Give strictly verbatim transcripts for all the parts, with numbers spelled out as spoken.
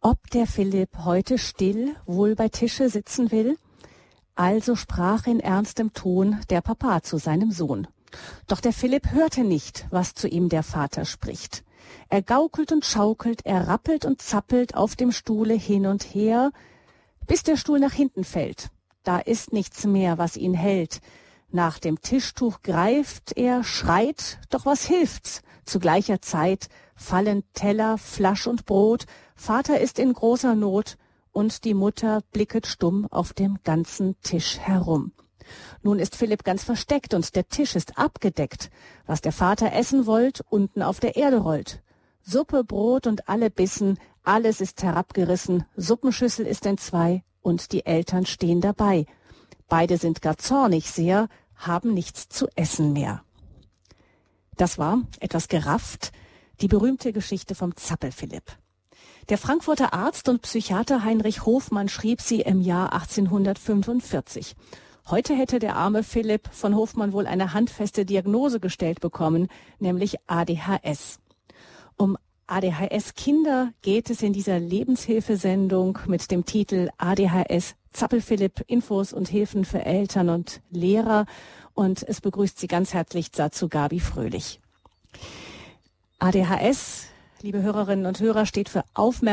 Ob der Philipp heute still wohl bei Tische sitzen will? Also sprach in ernstem Ton der Papa zu seinem Sohn. Doch der Philipp hörte nicht, was zu ihm der Vater spricht. Er gaukelt und schaukelt, er rappelt und zappelt auf dem Stuhle hin und her, bis der Stuhl nach hinten fällt. Da ist nichts mehr, was ihn hält. Nach dem Tischtuch greift er, schreit, doch was hilft's? Zu gleicher Zeit fallen Teller, Flasch und Brot, Vater ist in großer Not und die Mutter blicket stumm auf dem ganzen Tisch herum. Nun ist Philipp ganz versteckt und der Tisch ist abgedeckt. Was der Vater essen wollt, unten auf der Erde rollt. Suppe, Brot und alle Bissen, alles ist herabgerissen, Suppenschüssel ist entzwei und die Eltern stehen dabei. Beide sind gar zornig sehr, haben nichts zu essen mehr. Das war, etwas gerafft, die berühmte Geschichte vom Zappel-Philipp. Der Frankfurter Arzt und Psychiater Heinrich Hofmann schrieb sie im Jahr achtzehnhundertfünfundvierzig. Heute hätte der arme Philipp von Hofmann wohl eine handfeste Diagnose gestellt bekommen, nämlich A D H S. Um A D H S-Kinder geht es in dieser Lebenshilfesendung mit dem Titel A D H S Zappel-Philipp, Infos und Hilfen für Eltern und Lehrer. Und es begrüßt Sie ganz herzlich dazu Gabi Fröhlich. A D H S, liebe Hörerinnen und Hörer, steht für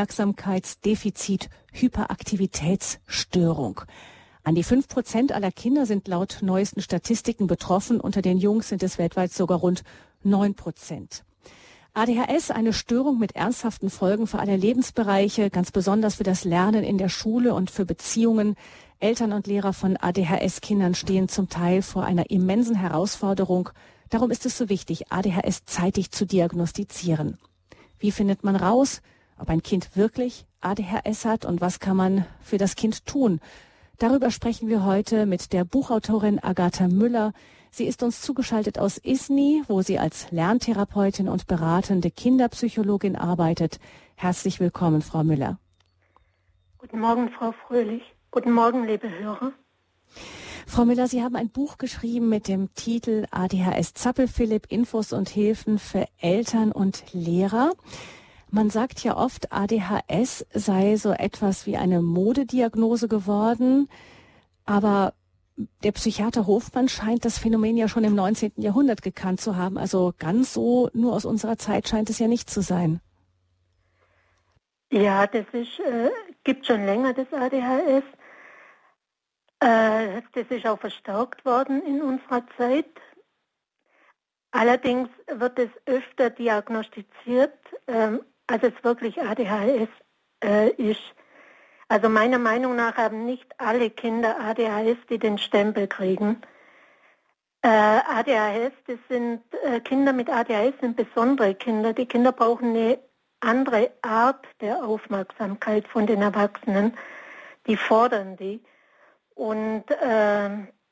Aufmerksamkeitsdefizit-Hyperaktivitätsstörung. An die fünf Prozent aller Kinder sind laut neuesten Statistiken betroffen. Unter den Jungs sind es weltweit sogar rund neun Prozent. A D H S, eine Störung mit ernsthaften Folgen für alle Lebensbereiche, ganz besonders für das Lernen in der Schule und für Beziehungen. Eltern und Lehrer von A D H S-Kindern stehen zum Teil vor einer immensen Herausforderung. Darum ist es so wichtig, A D H S zeitig zu diagnostizieren. Wie findet man raus, ob ein Kind wirklich A D H S hat und was kann man für das Kind tun? Darüber sprechen wir heute mit der Buchautorin Agatha Müller. Sie ist uns zugeschaltet aus Isny, wo sie als Lerntherapeutin und beratende Kinderpsychologin arbeitet. Herzlich willkommen, Frau Müller. Guten Morgen, Frau Fröhlich. Guten Morgen, liebe Hörer. Frau Müller, Sie haben ein Buch geschrieben mit dem Titel A D H S Zappel-Philipp, Infos und Hilfen für Eltern und Lehrer. Man sagt ja oft, A D H S sei so etwas wie eine Modediagnose geworden, aber der Psychiater Hofmann scheint das Phänomen ja schon im neunzehnten Jahrhundert gekannt zu haben. Also ganz so nur aus unserer Zeit scheint es ja nicht zu sein. Ja, das ist, äh, gibt schon länger das A D H S. Äh, das ist auch verstärkt worden in unserer Zeit. Allerdings wird es öfter diagnostiziert, äh, als es wirklich A D H S äh, ist. Also meiner Meinung nach haben nicht alle Kinder A D H S, die den Stempel kriegen. Äh, A D H S, das sind äh, Kinder mit A D H S, sind besondere Kinder. Die Kinder brauchen eine andere Art der Aufmerksamkeit von den Erwachsenen. Die fordern die. Und äh,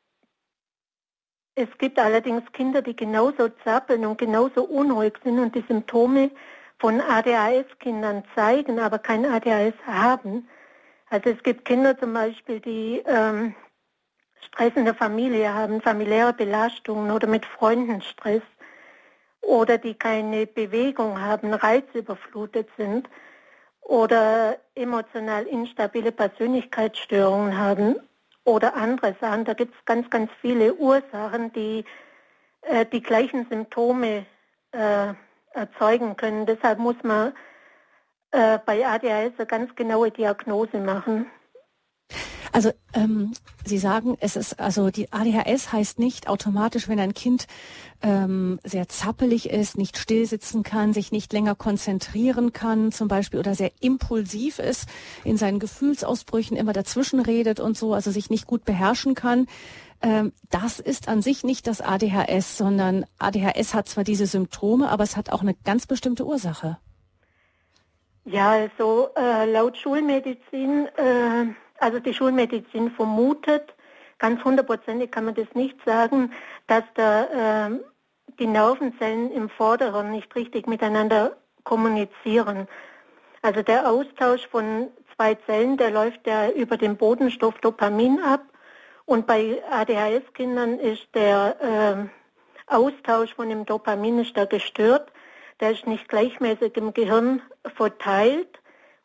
es gibt allerdings Kinder, die genauso zappeln und genauso unruhig sind und die Symptome von A D H S-Kindern zeigen, aber kein A D H S haben. Also es gibt Kinder zum Beispiel, die ähm, Stress in der Familie haben, familiäre Belastungen oder mit Freunden Stress oder die keine Bewegung haben, reizüberflutet sind oder emotional instabile Persönlichkeitsstörungen haben oder andere Sachen. Da gibt es ganz, ganz viele Ursachen, die äh, die gleichen Symptome äh, erzeugen können. Deshalb muss man äh, bei A D H S eine ganz genaue Diagnose machen. Also ähm, Sie sagen, es ist also die A D H S heißt nicht automatisch, wenn ein Kind ähm, sehr zappelig ist, nicht still sitzen kann, sich nicht länger konzentrieren kann, zum Beispiel, oder sehr impulsiv ist, in seinen Gefühlsausbrüchen immer dazwischen redet und so, also sich nicht gut beherrschen kann. Ähm, das ist an sich nicht das A D H S, sondern A D H S hat zwar diese Symptome, aber es hat auch eine ganz bestimmte Ursache. Ja, also äh, laut Schulmedizin, äh, also die Schulmedizin vermutet, ganz hundertprozentig kann man das nicht sagen, dass da äh, die Nervenzellen im Vorderen nicht richtig miteinander kommunizieren. Also der Austausch von zwei Zellen, der läuft ja über den Botenstoff Dopamin ab. Und bei A D H S-Kindern ist der äh, Austausch von dem Dopamin ist da gestört. Der ist nicht gleichmäßig im Gehirn verteilt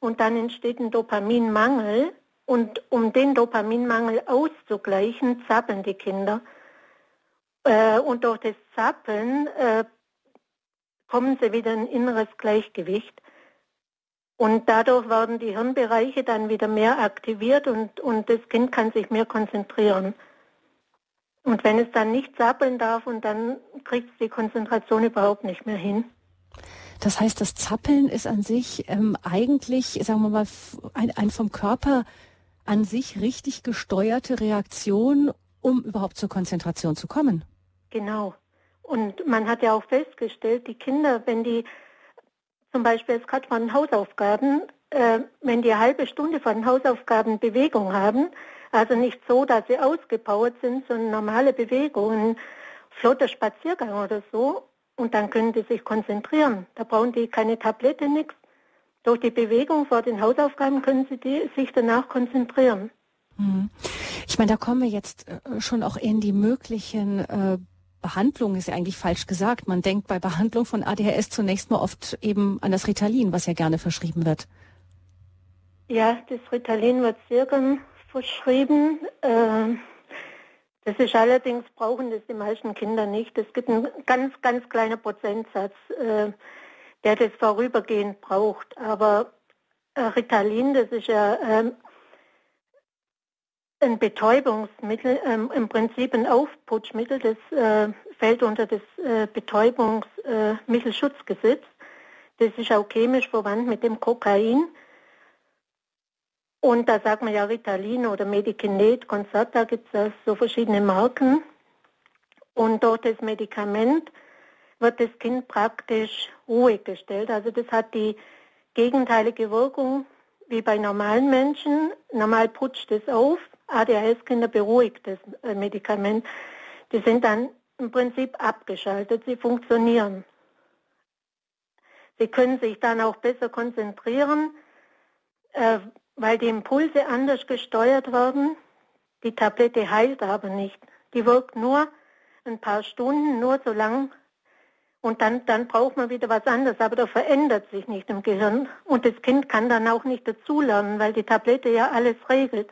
und dann entsteht ein Dopaminmangel. Und um den Dopaminmangel auszugleichen, zappeln die Kinder. Äh, und durch das Zappeln äh, kommen sie wieder in ein inneres Gleichgewicht. Und dadurch werden die Hirnbereiche dann wieder mehr aktiviert und, und das Kind kann sich mehr konzentrieren. Und wenn es dann nicht zappeln darf, und dann kriegt es die Konzentration überhaupt nicht mehr hin. Das heißt, das Zappeln ist an sich ähm, eigentlich, sagen wir mal, ein, ein vom Körper an sich richtig gesteuerte Reaktion, um überhaupt zur Konzentration zu kommen. Genau. Und man hat ja auch festgestellt, die Kinder, wenn die zum Beispiel jetzt gerade von den Hausaufgaben, äh, wenn die eine halbe Stunde von den Hausaufgaben Bewegung haben, also nicht so, dass sie ausgepowert sind, sondern normale Bewegungen, flotter Spaziergang oder so, und dann können die sich konzentrieren. Da brauchen die keine Tablette, nichts. Durch die Bewegung vor den Hausaufgaben können sie die, sich danach konzentrieren. Ich meine, da kommen wir jetzt schon auch in die möglichen äh, Behandlungen, ist ja eigentlich falsch gesagt. Man denkt bei Behandlung von A D H S zunächst mal oft eben an das Ritalin, was ja gerne verschrieben wird. Ja, das Ritalin wird sehr gern verschrieben. Äh, das ist allerdings, brauchen das die meisten Kinder nicht. Es gibt einen ganz, ganz kleinen Prozentsatz, äh, der das vorübergehend braucht. Aber äh, Ritalin, das ist ja ähm, ein Betäubungsmittel, ähm, im Prinzip ein Aufputschmittel, das äh, fällt unter das äh, Betäubungsmittelschutzgesetz. Äh, das ist auch chemisch verwandt mit dem Kokain. Und da sagt man ja Ritalin oder Medikinet, Concert, da gibt es so verschiedene Marken. Und durch das Medikament wird das Kind praktisch ruhig gestellt. Also das hat die gegenteilige Wirkung wie bei normalen Menschen. Normal putscht es auf. A D H S-Kinder beruhigt das Medikament. Die sind dann im Prinzip abgeschaltet. Sie funktionieren. Sie können sich dann auch besser konzentrieren, äh, weil die Impulse anders gesteuert werden. Die Tablette heilt aber nicht. Die wirkt nur ein paar Stunden, nur so lang. Und dann, dann braucht man wieder was anderes. Aber da verändert sich nicht im Gehirn. Und das Kind kann dann auch nicht dazulernen, weil die Tablette ja alles regelt.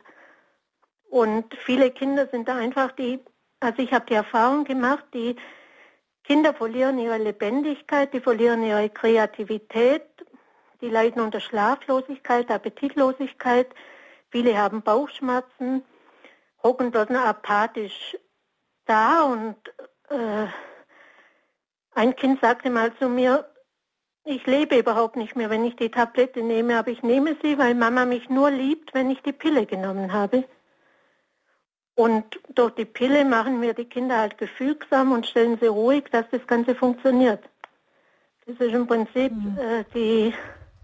Und viele Kinder sind da einfach die, also ich habe die Erfahrung gemacht, die Kinder verlieren ihre Lebendigkeit, die verlieren ihre Kreativität, die leiden unter Schlaflosigkeit, Appetitlosigkeit, viele haben Bauchschmerzen, hocken dort apathisch da und äh, ein Kind sagte mal zu mir, ich lebe überhaupt nicht mehr, wenn ich die Tablette nehme, aber ich nehme sie, weil Mama mich nur liebt, wenn ich die Pille genommen habe. Und durch die Pille machen wir die Kinder halt gefügsam und stellen sie ruhig, dass das Ganze funktioniert. Das ist im Prinzip mhm. äh, die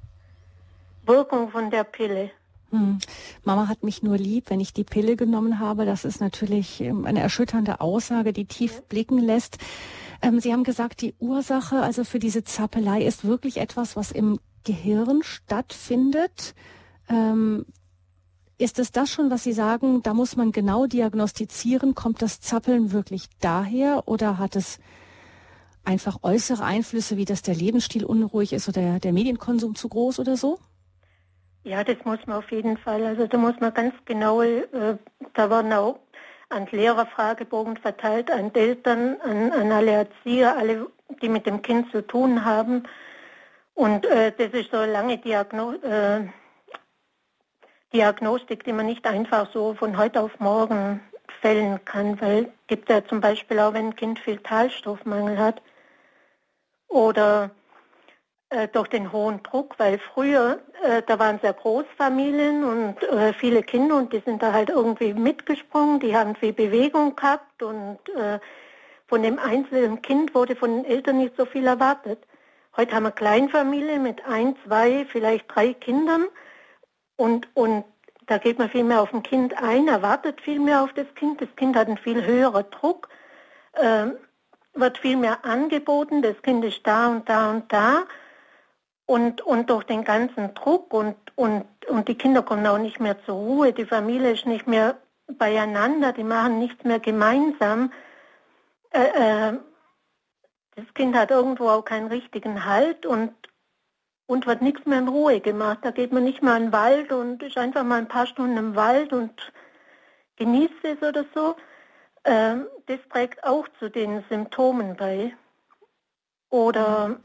Wirkung von der Pille. Hm. Mama hat mich nur lieb, wenn ich die Pille genommen habe. Das ist natürlich eine erschütternde Aussage, die tief blicken lässt. Ähm, Sie haben gesagt, die Ursache also für diese Zappelei ist wirklich etwas, was im Gehirn stattfindet. Ähm, ist es das schon, was Sie sagen, da muss man genau diagnostizieren, kommt das Zappeln wirklich daher oder hat es einfach äußere Einflüsse, wie dass der Lebensstil unruhig ist oder der, der Medienkonsum zu groß oder so? Ja, das muss man auf jeden Fall. Also da muss man ganz genau, äh, da werden auch an Lehrer Fragebogen verteilt, an Eltern, an, an alle Erzieher, alle, die mit dem Kind zu tun haben. Und äh, das ist so eine lange Diagno äh, Diagnostik, die man nicht einfach so von heute auf morgen fällen kann, weil es gibt ja zum Beispiel auch, wenn ein Kind viel Talstoffmangel hat oder äh, durch den hohen Druck, weil früher, äh, da waren es ja Großfamilien und äh, viele Kinder und die sind da halt irgendwie mitgesprungen, die haben viel Bewegung gehabt und äh, von dem einzelnen Kind wurde von den Eltern nicht so viel erwartet. Heute haben wir Kleinfamilien mit ein, zwei, vielleicht drei Kindern. Und, und da geht man viel mehr auf ein Kind ein, erwartet viel mehr auf das Kind. Das Kind hat einen viel höheren Druck, äh, wird viel mehr angeboten. Das Kind ist da und da und da. Und, und durch den ganzen Druck und, und, und die Kinder kommen auch nicht mehr zur Ruhe. Die Familie ist nicht mehr beieinander, die machen nichts mehr gemeinsam. Äh, äh, das Kind hat irgendwo auch keinen richtigen Halt und und wird nichts mehr in Ruhe gemacht. Da geht man nicht mal in den Wald und ist einfach mal ein paar Stunden im Wald und genießt es oder so. Ähm, das trägt auch zu den Symptomen bei. Oder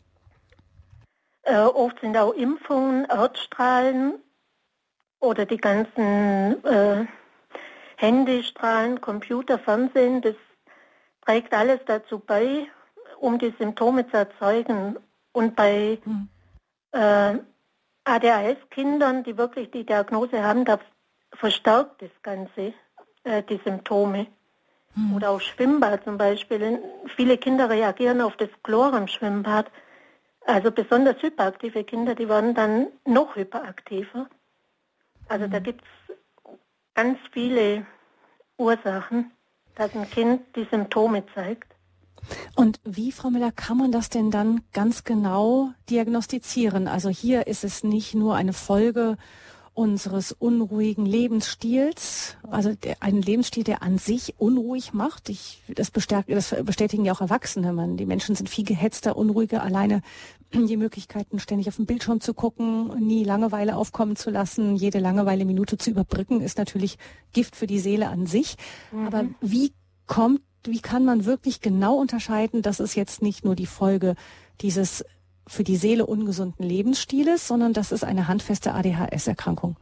äh, oft sind auch Impfungen, Erdstrahlen oder die ganzen äh, Handystrahlen, Computer, Fernsehen, das trägt alles dazu bei, um die Symptome zu erzeugen. Und bei mhm. äh, A D H S-Kindern, die wirklich die Diagnose haben, da verstärkt das Ganze, äh, die Symptome. Mhm. Oder auch Schwimmbad zum Beispiel. Viele Kinder reagieren auf das Chlor im Schwimmbad. Also besonders hyperaktive Kinder, die werden dann noch hyperaktiver. Also mhm. da gibt es ganz viele Ursachen, dass ein Kind die Symptome zeigt. Und wie, Frau Müller, kann man das denn dann ganz genau diagnostizieren? Also hier ist es nicht nur eine Folge unseres unruhigen Lebensstils, also der, ein Lebensstil, der an sich unruhig macht. Ich, das, bestärkt, das bestätigen ja auch Erwachsene. Man, die Menschen sind viel gehetzter, unruhiger, alleine die Möglichkeiten, ständig auf den Bildschirm zu gucken, nie Langeweile aufkommen zu lassen, jede Langeweile-Minute zu überbrücken, ist natürlich Gift für die Seele an sich. Mhm. Aber wie kommt, wie kann man wirklich genau unterscheiden, dass es jetzt nicht nur die Folge dieses für die Seele ungesunden Lebensstiles, sondern das ist eine handfeste A D H S-Erkrankung?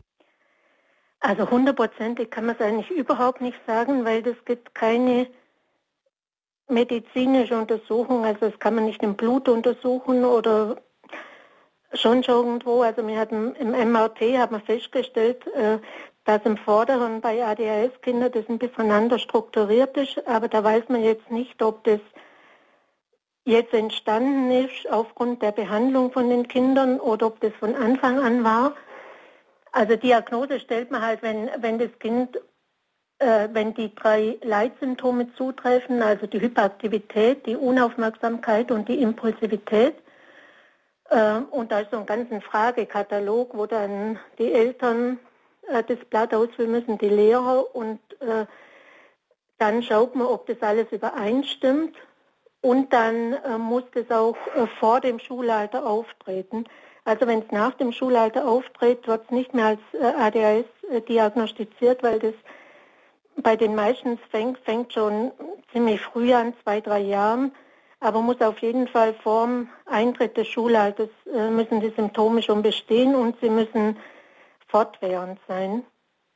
Also hundertprozentig kann man es eigentlich überhaupt nicht sagen, weil es gibt keine medizinische Untersuchung. Also das kann man nicht im Blut untersuchen oder schon irgendwo. Also wir hatten im M R T haben wir festgestellt, dass im Vorderen bei A D H S-Kindern das ein bisschen anders strukturiert ist, aber da weiß man jetzt nicht, ob das jetzt entstanden ist aufgrund der Behandlung von den Kindern oder ob das von Anfang an war. Also Diagnose stellt man halt, wenn, wenn das Kind, äh, wenn die drei Leitsymptome zutreffen, also die Hyperaktivität, die Unaufmerksamkeit und die Impulsivität. Äh, und da ist so ein ganzer Fragekatalog, wo dann die Eltern äh, das Blatt ausfüllen müssen, die Lehrer, und äh, dann schaut man, ob das alles übereinstimmt. Und dann äh, muss das auch äh, vor dem Schulalter auftreten. Also wenn es nach dem Schulalter auftritt, wird es nicht mehr als äh, A D H S äh, diagnostiziert, weil das bei den meisten fängt, fängt schon ziemlich früh an, zwei, drei Jahren. Aber muss auf jeden Fall vorm Eintritt des Schulalters äh, müssen die Symptome schon bestehen und sie müssen fortwährend sein.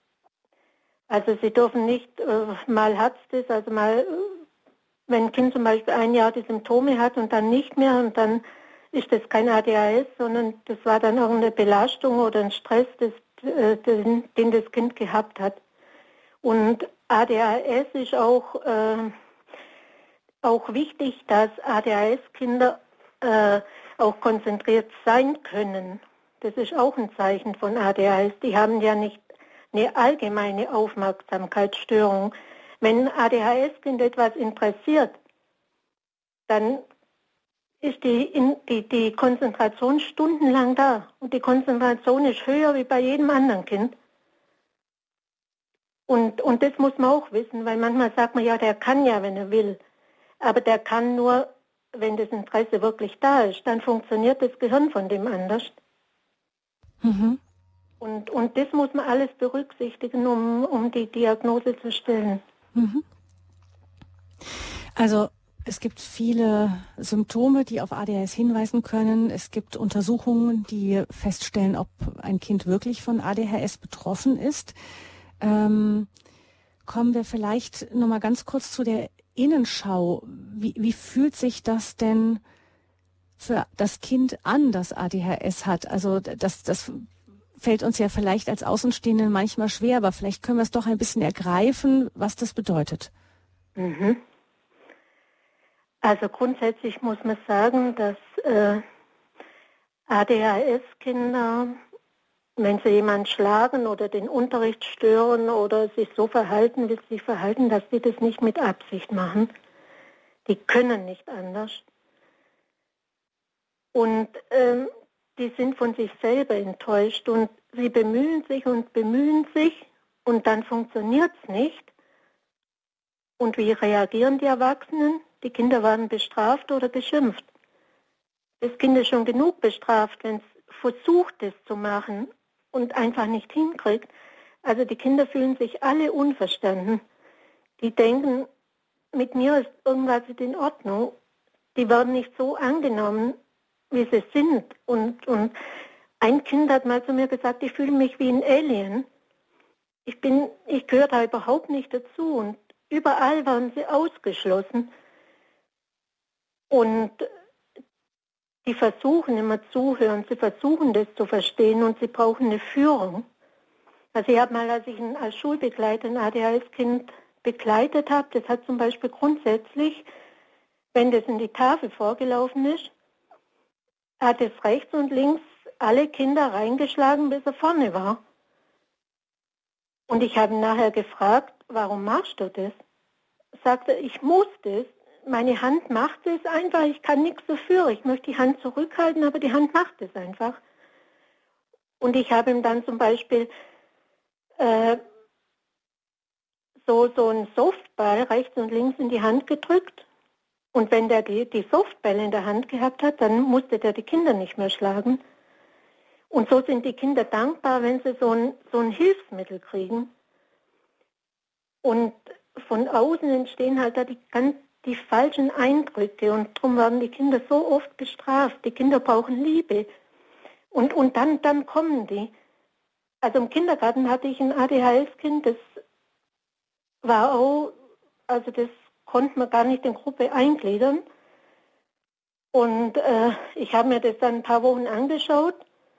Also sie dürfen nicht, äh, mal hat es das, also mal... Äh, Wenn ein Kind zum Beispiel ein Jahr die Symptome hat und dann nicht mehr, und dann ist das kein A D H S, sondern das war dann irgendeine Belastung oder ein Stress, das, äh, den, den das Kind gehabt hat. Und A D H S ist auch, äh, auch wichtig, dass A D H S-Kinder äh, auch konzentriert sein können. Das ist auch ein Zeichen von A D H S. Die haben ja nicht eine allgemeine Aufmerksamkeitsstörung. Wenn ein A D H S-Kind etwas interessiert, dann ist die, die, die Konzentration stundenlang da. Und die Konzentration ist höher wie bei jedem anderen Kind. Und, und das muss man auch wissen, weil manchmal sagt man, ja, der kann ja, wenn er will. Aber der kann nur, wenn das Interesse wirklich da ist. Dann funktioniert das Gehirn von dem anders. Mhm. Und, und das muss man alles berücksichtigen, um, um die Diagnose zu stellen. Also es gibt viele Symptome, die auf A D H S hinweisen können. Es gibt Untersuchungen, die feststellen, ob ein Kind wirklich von A D H S betroffen ist. Ähm, kommen wir vielleicht noch mal ganz kurz zu der Innenschau. Wie, wie fühlt sich das denn für das Kind an, das A D H S hat? Also das, das fällt uns ja vielleicht als Außenstehenden manchmal schwer, aber vielleicht können wir es doch ein bisschen ergreifen, was das bedeutet. Mhm. Also grundsätzlich muss man sagen, dass äh, A D H S-Kinder, wenn sie jemanden schlagen oder den Unterricht stören oder sich so verhalten, wie sie sich verhalten, dass die das nicht mit Absicht machen. Die können nicht anders. Und ähm, die sind von sich selber enttäuscht und sie bemühen sich und bemühen sich und dann funktioniert es nicht. Und wie reagieren die Erwachsenen? Die Kinder werden bestraft oder geschimpft. Das Kind ist schon genug bestraft, wenn es versucht, es zu machen und einfach nicht hinkriegt. Also die Kinder fühlen sich alle unverstanden. Die denken, mit mir ist irgendwas nicht in Ordnung. Die werden nicht so angenommen, wie sie sind. Und, und ein Kind hat mal zu mir gesagt, ich fühle mich wie ein Alien. Ich bin, ich gehöre da überhaupt nicht dazu. Und überall waren sie ausgeschlossen. Und die versuchen immer zuhören, sie versuchen das zu verstehen und sie brauchen eine Führung. Also ich habe mal, als ich ein, als Schulbegleiter ein A D H S-Kind begleitet habe, das hat zum Beispiel grundsätzlich, wenn das in die Tafel vorgelaufen ist, hat es rechts und links alle Kinder reingeschlagen, bis er vorne war. Und ich habe ihn nachher gefragt, warum machst du das? Sagte, ich muss das. Meine Hand macht es einfach, ich kann nichts dafür. Ich möchte die Hand zurückhalten, aber die Hand macht es einfach. Und ich habe ihm dann zum Beispiel äh, so, so einen Softball rechts und links in die Hand gedrückt. Und wenn der die, die Softbälle in der Hand gehabt hat, dann musste der die Kinder nicht mehr schlagen. Und so sind die Kinder dankbar, wenn sie so ein, so ein Hilfsmittel kriegen. Und von außen entstehen halt da die ganz die falschen Eindrücke und darum werden die Kinder so oft bestraft. Die Kinder brauchen Liebe und, und dann, dann kommen die. Also im Kindergarten hatte ich ein A D H S-Kind, das war auch, also das konnte man gar nicht in Gruppe eingliedern. Und äh, ich habe mir das dann ein paar Wochen angeschaut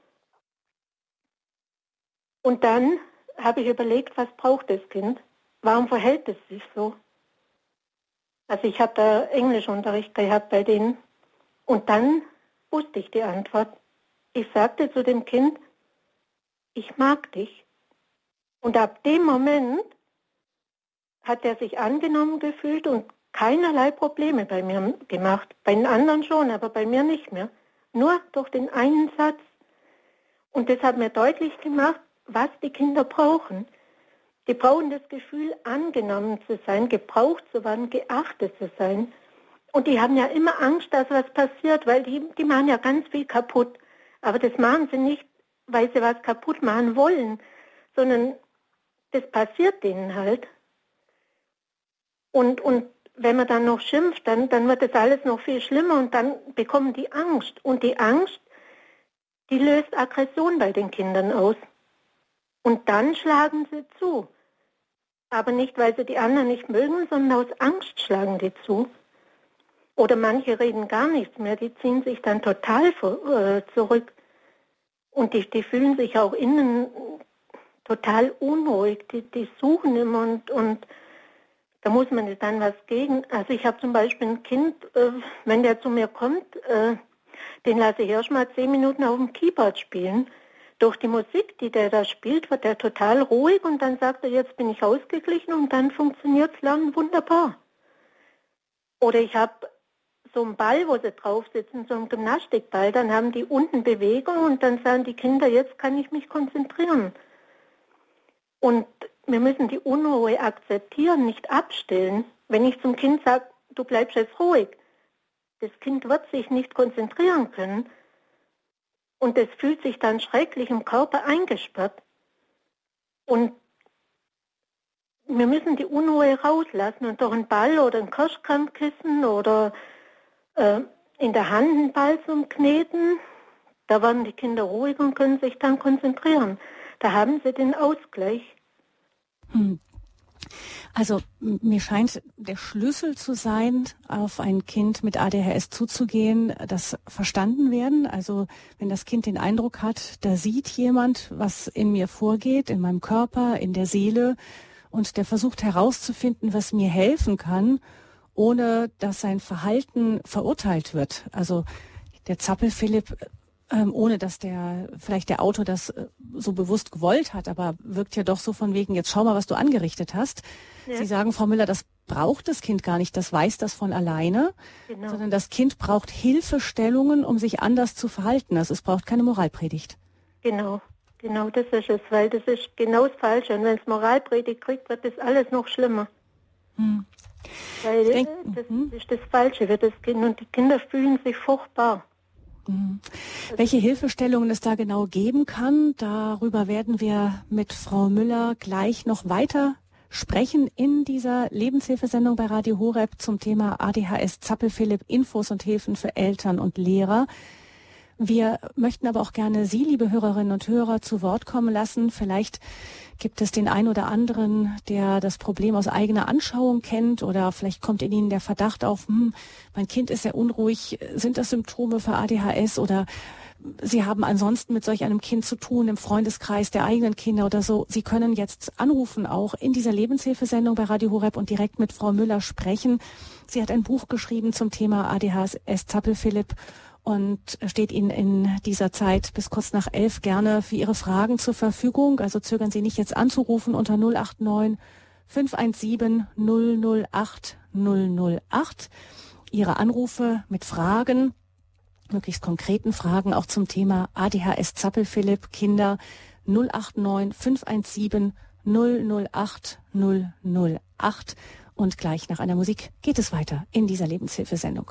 und dann habe ich überlegt, was braucht das Kind? Warum verhält es sich so? Also ich habe da Englischunterricht gehabt bei denen und dann wusste ich die Antwort. Ich sagte zu dem Kind, ich mag dich. Und ab dem Moment hat er sich angenommen gefühlt und keinerlei Probleme bei mir gemacht. Bei den anderen schon, aber bei mir nicht mehr. Nur durch den einen Satz. Und das hat mir deutlich gemacht, was die Kinder brauchen. Die brauchen das Gefühl, angenommen zu sein, gebraucht zu werden, geachtet zu sein. Und die haben ja immer Angst, dass was passiert, weil die, die machen ja ganz viel kaputt. Aber das machen sie nicht, weil sie was kaputt machen wollen, sondern das passiert denen halt. Und, und wenn man dann noch schimpft, dann, dann wird das alles noch viel schlimmer und dann bekommen die Angst. Und die Angst, die löst Aggression bei den Kindern aus. Und dann schlagen sie zu. Aber nicht, weil sie die anderen nicht mögen, sondern aus Angst schlagen die zu. Oder manche reden gar nichts mehr, die ziehen sich dann total äh, zurück. Und die, die fühlen sich auch innen total unruhig, die, die suchen immer und, und da muss man dann was gegen. Also ich habe zum Beispiel ein Kind, äh, wenn der zu mir kommt, äh, den lasse ich erst mal zehn Minuten auf dem Keyboard spielen. Durch die Musik, die der da spielt, wird er total ruhig und dann sagt er, jetzt bin ich ausgeglichen und dann funktioniert das Lernen wunderbar. Oder ich habe so einen Ball, wo sie drauf sitzen, so einen Gymnastikball, dann haben die unten Bewegung und dann sagen die Kinder, jetzt kann ich mich konzentrieren. Und wir müssen die Unruhe akzeptieren, nicht abstellen. Wenn ich zum Kind sage, du bleibst jetzt ruhig, das Kind wird sich nicht konzentrieren können. Und es fühlt sich dann schrecklich im Körper eingesperrt. Und wir müssen die Unruhe rauslassen und durch einen Ball oder ein Kirschkernkissen oder äh, in der Hand einen Ball zum Kneten, da werden die Kinder ruhig und können sich dann konzentrieren. Da haben sie den Ausgleich. Hm. Also mir scheint der Schlüssel zu sein, auf ein Kind mit A D H S zuzugehen, das verstanden werden. Also wenn das Kind den Eindruck hat, da sieht jemand, was in mir vorgeht, in meinem Körper, in der Seele, und der versucht herauszufinden, was mir helfen kann, ohne dass sein Verhalten verurteilt wird. Also der Zappel-Philipp, ähm, ohne dass der vielleicht der Autor das äh, so bewusst gewollt hat, aber wirkt ja doch so von wegen, jetzt schau mal, was du angerichtet hast. Ja. Sie sagen, Frau Müller, das braucht das Kind gar nicht, das weiß das von alleine, genau. Sondern das Kind braucht Hilfestellungen, um sich anders zu verhalten. Also es braucht keine Moralpredigt. Genau, genau, das ist es, weil das ist genau das Falsche. Und wenn es Moralpredigt kriegt, wird das alles noch schlimmer. Hm. Weil denk, das, das ist das Falsche für das Kind und die Kinder fühlen sich furchtbar. Mhm. Welche Hilfestellungen es da genau geben kann, darüber werden wir mit Frau Müller gleich noch weiter sprechen in dieser Lebenshilfesendung bei Radio Horeb zum Thema A D H S Zappel-Philipp, Infos und Hilfen für Eltern und Lehrer. Wir möchten aber auch gerne Sie, liebe Hörerinnen und Hörer, zu Wort kommen lassen. Vielleicht gibt es den einen oder anderen, der das Problem aus eigener Anschauung kennt, oder vielleicht kommt in Ihnen der Verdacht auf, hm, mein Kind ist sehr unruhig, sind das Symptome für A D H S, oder Sie haben ansonsten mit solch einem Kind zu tun im Freundeskreis der eigenen Kinder oder so. Sie können jetzt anrufen, auch in dieser Lebenshilfesendung bei Radio Horeb, und direkt mit Frau Müller sprechen. Sie hat ein Buch geschrieben zum Thema A D H S Zappel-Philipp und steht Ihnen in dieser Zeit bis kurz nach elf gerne für Ihre Fragen zur Verfügung. Also zögern Sie nicht, jetzt anzurufen unter null acht neun fünf eins sieben null null acht null null acht. Ihre Anrufe mit Fragen, möglichst konkreten Fragen, auch zum Thema A D H S Zappel-Philipp, Kinder, null acht neun fünf eins sieben null null acht null null acht. Und gleich nach einer Musik geht es weiter in dieser Lebenshilfesendung.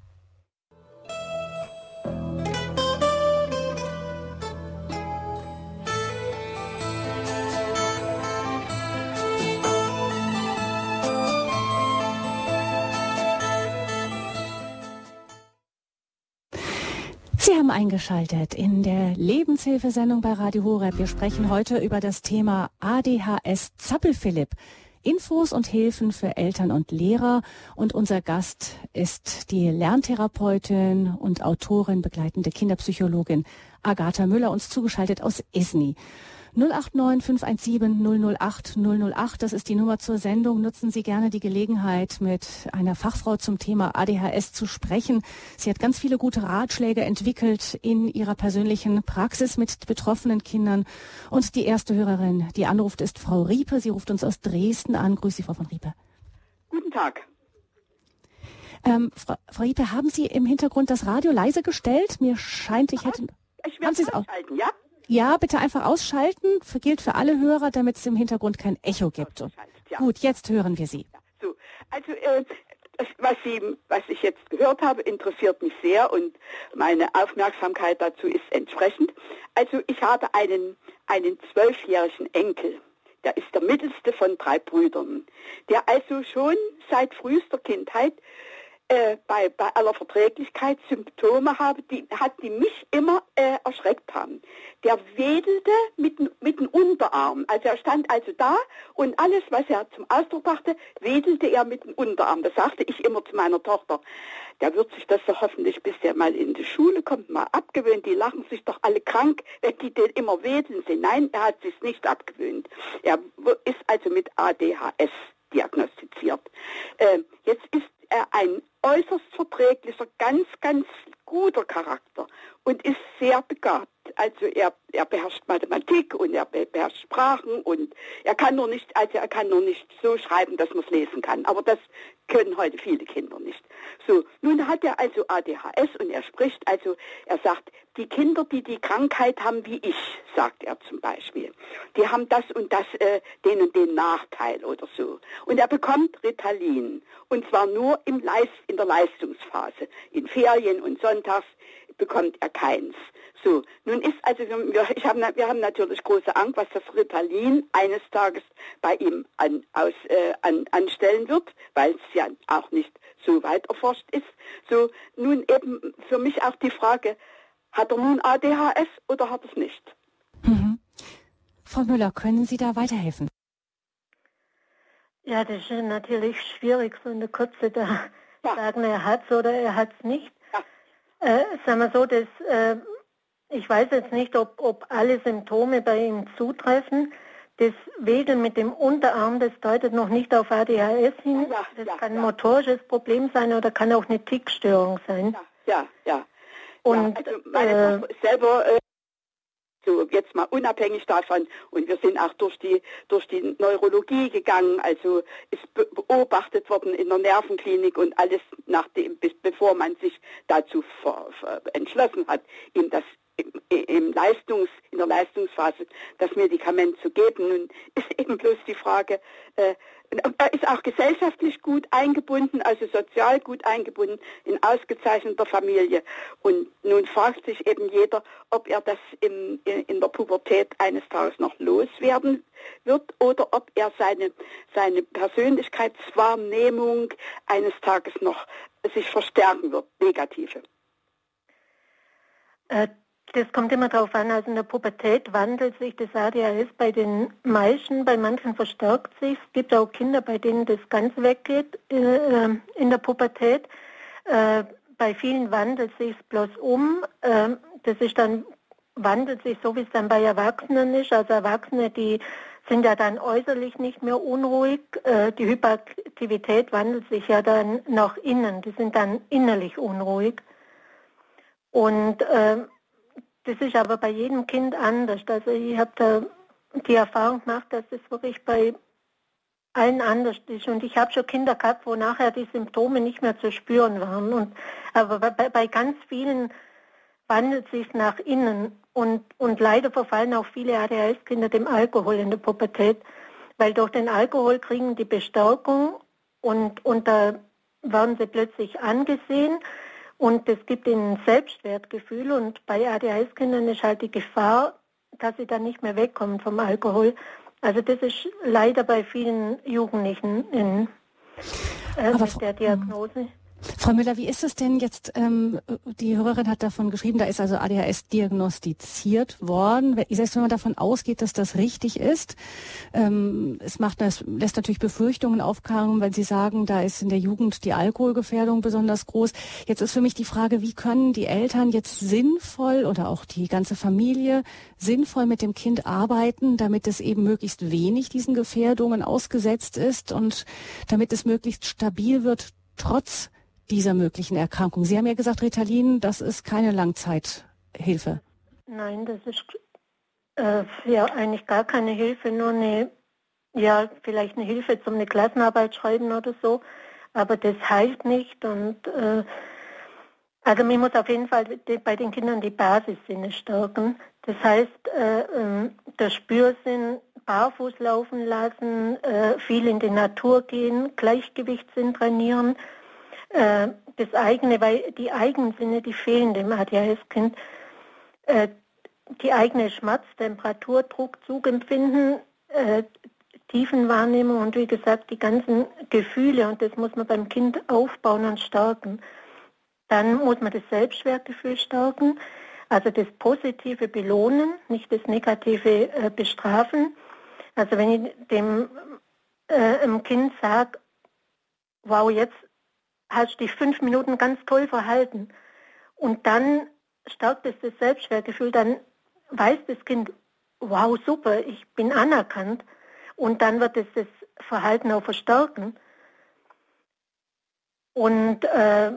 Sie haben eingeschaltet in der Lebenshilfesendung bei Radio Horeb. Wir sprechen heute über das Thema A D H S Zappel-Philipp. Infos und Hilfen für Eltern und Lehrer. Und unser Gast ist die Lerntherapeutin und Autorin, begleitende Kinderpsychologin Agatha Müller, uns zugeschaltet aus Isny. null acht neun fünf eins sieben null null acht null null acht, das ist die Nummer zur Sendung. Nutzen Sie gerne die Gelegenheit, mit einer Fachfrau zum Thema A D H S zu sprechen. Sie hat ganz viele gute Ratschläge entwickelt in ihrer persönlichen Praxis mit betroffenen Kindern. Und die erste Hörerin, die anruft, ist Frau Riepe. Sie ruft uns aus Dresden an. Grüß Sie, Frau von Riepe. Guten Tag. Ähm, Frau, Frau Riepe, haben Sie im Hintergrund das Radio leise gestellt? Mir scheint, ich hätte... Ich werde es ausschalten, ja? Ja, bitte einfach ausschalten. Gilt für alle Hörer, damit es im Hintergrund kein Echo gibt. Ja. Gut, jetzt hören wir Sie. Ja, so, also äh, was Sie, was ich jetzt gehört habe, interessiert mich sehr und meine Aufmerksamkeit dazu ist entsprechend. Also ich habe einen einen zwölfjährigen Enkel. Der ist der mittelste von drei Brüdern, der also schon seit frühester Kindheit Äh, bei, bei aller Verträglichkeit Symptome habe, die, hat, die mich immer äh, erschreckt haben. Der wedelte mit, mit dem Unterarm. Also er stand also da und alles, was er zum Ausdruck brachte, wedelte er mit dem Unterarm. Das sagte ich immer zu meiner Tochter. Der wird sich das doch hoffentlich, bis der mal in die Schule kommt, mal abgewöhnt. Die lachen sich doch alle krank, wenn die den immer wedeln sehen. Nein, er hat sich nicht abgewöhnt. Er ist also mit A D H S diagnostiziert. Äh, jetzt ist er ein äußerst verträglicher, ganz, ganz guter Charakter und ist sehr begabt. Also er, er beherrscht Mathematik und er beherrscht Sprachen und er kann nur nicht, also er kann nur nicht so schreiben, dass man es lesen kann. Aber das können heute viele Kinder nicht. So, nun hat er also A D H S und er spricht, also er sagt, die Kinder, die die Krankheit haben wie ich, sagt er zum Beispiel, die haben das und das, äh, den und den Nachteil oder so. Und er bekommt Ritalin und zwar nur im Leist, in der Leistungsphase. In Ferien und sonntags bekommt er keins. So, nun ist also, wir, ich hab, wir haben natürlich große Angst, was das Ritalin eines Tages bei ihm an, aus, äh, an, anstellen wird, weil es ja auch nicht so weit erforscht ist. So, nun eben für mich auch die Frage, hat er nun A D H S oder hat er es nicht? Mhm. Frau Müller, können Sie da weiterhelfen? Ja, das ist natürlich schwierig, so in der Kürze da ja. sagen, er hat es oder er hat es nicht. Ja. Äh, sagen wir so, dass, äh, ich weiß jetzt nicht, ob, ob alle Symptome bei ihm zutreffen. Das Wedeln mit dem Unterarm, das deutet noch nicht auf A D H S hin. Ja, das ja, kann ein ja. motorisches Problem sein oder kann auch eine Tickstörung sein. Ja, ja, ja. Und ja, also meine Tochter ist selber äh, so jetzt mal unabhängig davon und wir sind auch durch die durch die Neurologie gegangen, also ist be beobachtet worden in der Nervenklinik und alles nachdem bis, bevor man sich dazu ver, ver, entschlossen hat, ihm das im, im Leistungs in der Leistungsphase das Medikament zu geben. Nun ist eben bloß die Frage, äh, er ist auch gesellschaftlich gut eingebunden, also sozial gut eingebunden, in ausgezeichneter Familie. Und nun fragt sich eben jeder, ob er das in, in, in der Pubertät eines Tages noch loswerden wird oder ob er seine, seine Persönlichkeitswahrnehmung eines Tages noch sich verstärken wird, negative. Äh, Das kommt immer darauf an, also in der Pubertät wandelt sich das A D H S bei den meisten, bei manchen verstärkt sich. Es gibt auch Kinder, bei denen das ganz weggeht äh, in der Pubertät. Äh, bei vielen wandelt sich es bloß um. Äh, das ist dann, wandelt sich so, wie es dann bei Erwachsenen ist. Also Erwachsene, die sind ja dann äußerlich nicht mehr unruhig. Äh, die Hyperaktivität wandelt sich ja dann nach innen. Die sind dann innerlich unruhig. Und äh, das ist aber bei jedem Kind anders. Also ich habe da die Erfahrung gemacht, dass das wirklich bei allen anders ist. Und ich habe schon Kinder gehabt, wo nachher die Symptome nicht mehr zu spüren waren. Und, aber bei, bei ganz vielen wandelt es sich nach innen. Und, und leider verfallen auch viele A D H S-Kinder dem Alkohol in der Pubertät, weil durch den Alkohol kriegen die Bestärkung und, und da werden sie plötzlich angesehen. Und es gibt ihnen ein Selbstwertgefühl und bei A D H S-Kindern ist halt die Gefahr, dass sie dann nicht mehr wegkommen vom Alkohol. Also das ist leider bei vielen Jugendlichen in, äh, mit der Diagnose. Frau Müller, wie ist es denn jetzt, ähm, die Hörerin hat davon geschrieben, da ist also A D H S diagnostiziert worden. Selbst wenn man davon ausgeht, dass das richtig ist, ähm, es macht, das lässt natürlich Befürchtungen aufkommen, weil Sie sagen, da ist in der Jugend die Alkoholgefährdung besonders groß. Jetzt ist für mich die Frage, wie können die Eltern jetzt sinnvoll oder auch die ganze Familie sinnvoll mit dem Kind arbeiten, damit es eben möglichst wenig diesen Gefährdungen ausgesetzt ist und damit es möglichst stabil wird, trotz dieser möglichen Erkrankung. Sie haben ja gesagt, Ritalin, das ist keine Langzeithilfe. Nein, das ist äh, ja eigentlich gar keine Hilfe, nur eine, ja, vielleicht eine Hilfe zum eine Klassenarbeit schreiben oder so, aber das heilt nicht und äh, also man muss auf jeden Fall bei den Kindern die Basissinne stärken. Das heißt, äh, äh, der Spürsinn, barfuß laufen lassen, äh, viel in die Natur gehen, Gleichgewichtssinn trainieren, das eigene, weil die Eigensinne, die fehlen dem A D H S-Kind, äh, die eigene Schmerz, Temperatur, Druck, Zugempfinden, äh, Tiefenwahrnehmung und wie gesagt die ganzen Gefühle und das muss man beim Kind aufbauen und stärken. Dann muss man das Selbstwertgefühl stärken, also das Positive belohnen, nicht das Negative äh, bestrafen. Also wenn ich dem äh, einem Kind sage, wow, jetzt hast dich fünf Minuten ganz toll verhalten und dann stärkt es das Selbstwertgefühl, dann weiß das Kind, wow, super, ich bin anerkannt und dann wird es das Verhalten auch verstärken. Und äh,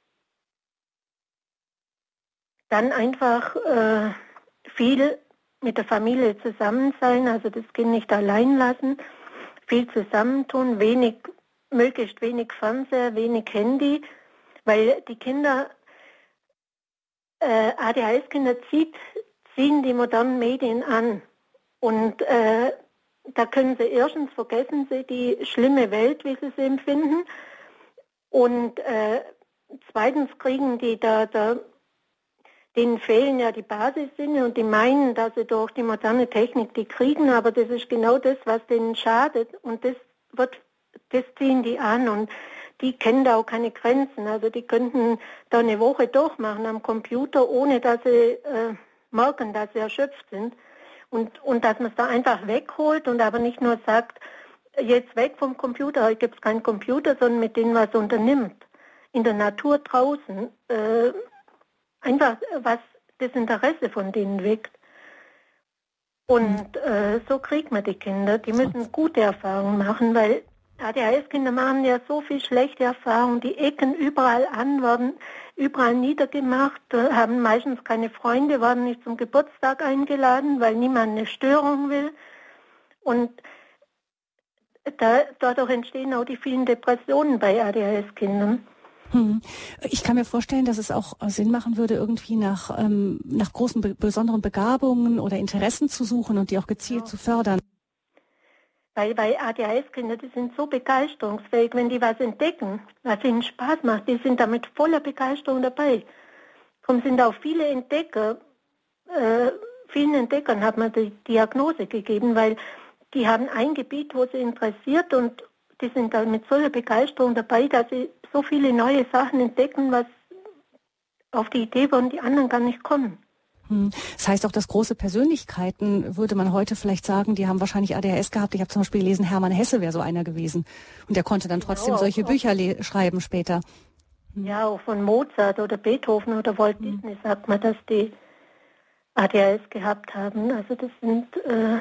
dann einfach äh, viel mit der Familie zusammen sein, also das Kind nicht allein lassen, viel zusammentun, wenig möglichst wenig Fernseher, wenig Handy, weil die Kinder, äh, A D H S-Kinder zieht, ziehen die modernen Medien an. Und äh, da können sie erstens vergessen sie die schlimme Welt, wie sie sie empfinden. Und äh, zweitens kriegen die da, da, denen fehlen ja die Basissinne und die meinen, dass sie durch die moderne Technik die kriegen, aber das ist genau das, was denen schadet. Und das wird Das ziehen die an und die kennen da auch keine Grenzen. Also die könnten da eine Woche durchmachen am Computer, ohne dass sie äh, merken, dass sie erschöpft sind. Und, und dass man es da einfach wegholt und aber nicht nur sagt, jetzt weg vom Computer, heute gibt es keinen Computer, sondern mit denen was unternimmt. In der Natur draußen. Äh, einfach was das Interesse von denen weckt. Und äh, so kriegt man die Kinder. Die müssen gute Erfahrungen machen, weil A D H S-Kinder machen ja so viel schlechte Erfahrungen, die ecken überall an, werden überall niedergemacht, haben meistens keine Freunde, werden nicht zum Geburtstag eingeladen, weil niemand eine Störung will. Und da, dadurch entstehen auch die vielen Depressionen bei A D H S-Kindern. Hm. Ich kann mir vorstellen, dass es auch Sinn machen würde, irgendwie nach, ähm, nach großen, be- besonderen Begabungen oder Interessen zu suchen und die auch gezielt ja. zu fördern. Weil bei A D H S-Kinder, die sind so begeisterungsfähig, wenn die was entdecken, was ihnen Spaß macht, die sind damit voller Begeisterung dabei. Darum sind auch viele Entdecker, äh, vielen Entdeckern hat man die Diagnose gegeben, weil die haben ein Gebiet, wo sie interessiert und die sind da mit solcher Begeisterung dabei, dass sie so viele neue Sachen entdecken, was auf die Idee wollen die anderen gar nicht kommen. Das heißt auch, dass große Persönlichkeiten, würde man heute vielleicht sagen, die haben wahrscheinlich A D H S gehabt. Ich habe zum Beispiel gelesen, Hermann Hesse wäre so einer gewesen. Und der konnte dann trotzdem genau, solche auch, Bücher le- schreiben später. Hm. Ja, auch von Mozart oder Beethoven oder Walt hm. Disney sagt man, dass die A D H S gehabt haben. Also das sind, äh,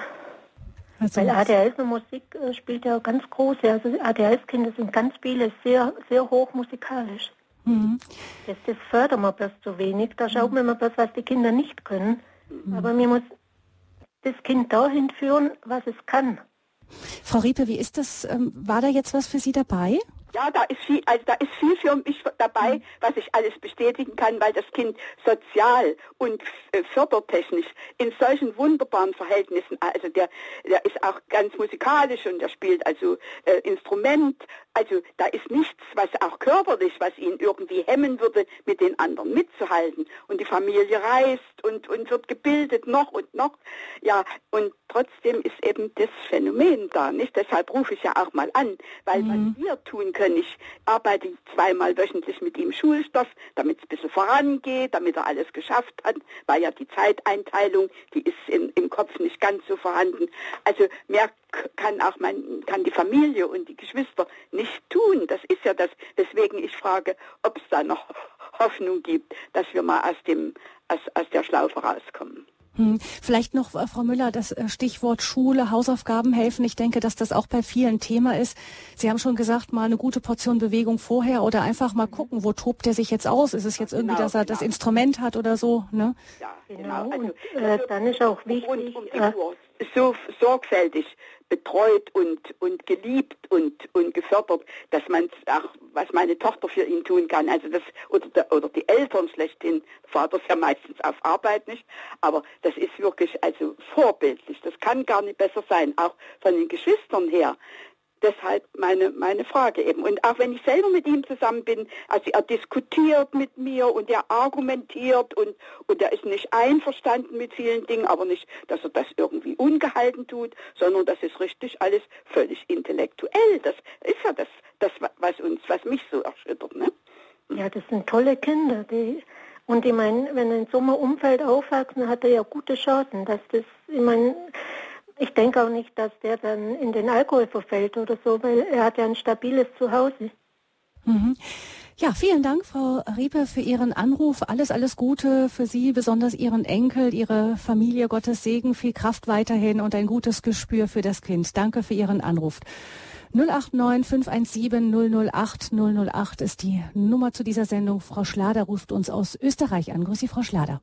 also weil A D H S und Musik äh, spielt ja ganz große. Also A D H S-Kinder sind ganz viele sehr, sehr hoch musikalisch. Mhm. Das, das fördern wir bloß zu wenig. Da schaut man immer bloß, was die Kinder nicht können. Mhm. Aber man muss das Kind dahin führen, was es kann. Frau Riepe, wie ist das? War da jetzt was für Sie dabei? Ja, da ist viel, also da ist viel für mich dabei, mhm. was ich alles bestätigen kann, weil das Kind sozial und äh, fördertechnisch in solchen wunderbaren Verhältnissen, also der, der ist auch ganz musikalisch und der spielt also äh, Instrument, also da ist nichts, was auch körperlich, was ihn irgendwie hemmen würde, mit den anderen mitzuhalten. Und die Familie reist und, und wird gebildet noch und noch. Ja, und trotzdem ist eben das Phänomen da, nicht? Deshalb rufe ich ja auch mal an, weil mhm. was wir tun können, ich arbeite zweimal wöchentlich mit ihm Schulstoff, damit es ein bisschen vorangeht, damit er alles geschafft hat, weil ja die Zeiteinteilung, die ist in, im Kopf nicht ganz so vorhanden. Also mehr kann auch mein, kann die Familie und die Geschwister nicht tun. Das ist ja das, weswegen ich frage, ob es da noch Hoffnung gibt, dass wir mal aus dem, aus, aus der Schlaufe rauskommen. Hm. Vielleicht noch, Frau Müller, das Stichwort Schule, Hausaufgaben helfen. Ich denke, dass das auch bei vielen Thema ist. Sie haben schon gesagt, mal eine gute Portion Bewegung vorher oder einfach mal gucken, wo tobt er sich jetzt aus? Ist es jetzt irgendwie, genau, dass er genau. das Instrument hat oder so? Ne? Ja, genau. Also, und äh, dann ist auch wichtig, rund um die Uhr so sorgfältig betreut und, und geliebt und, und gefördert, dass man auch, was meine Tochter für ihn tun kann, also das, oder, der, oder die Eltern schlechthin, Vater ist ja meistens auf Arbeit nicht, aber das ist wirklich also vorbildlich, das kann gar nicht besser sein, auch von den Geschwistern her. Deshalb meine, meine Frage eben. Und auch wenn ich selber mit ihm zusammen bin, also er diskutiert mit mir und er argumentiert und, und er ist nicht einverstanden mit vielen Dingen, aber nicht, dass er das irgendwie ungehalten tut, sondern das ist richtig alles völlig intellektuell. Das ist ja das, das was uns, was mich so erschüttert, ne? Ja, das sind tolle Kinder, die, und ich meine, wenn er in so einem Umfeld aufwächst, dann hat er ja gute Chancen, dass das, ich meine, ich denke auch nicht, dass der dann in den Alkohol verfällt oder so, weil er hat ja ein stabiles Zuhause. Mhm. Ja, vielen Dank, Frau Riepe, für Ihren Anruf. Alles, alles Gute für Sie, besonders Ihren Enkel, Ihre Familie. Gottes Segen, viel Kraft weiterhin und ein gutes Gespür für das Kind. Danke für Ihren Anruf. null acht neun fünf eins sieben null null acht null null acht ist die Nummer zu dieser Sendung. Frau Schlader ruft uns aus Österreich an. Grüß Sie, Frau Schlader.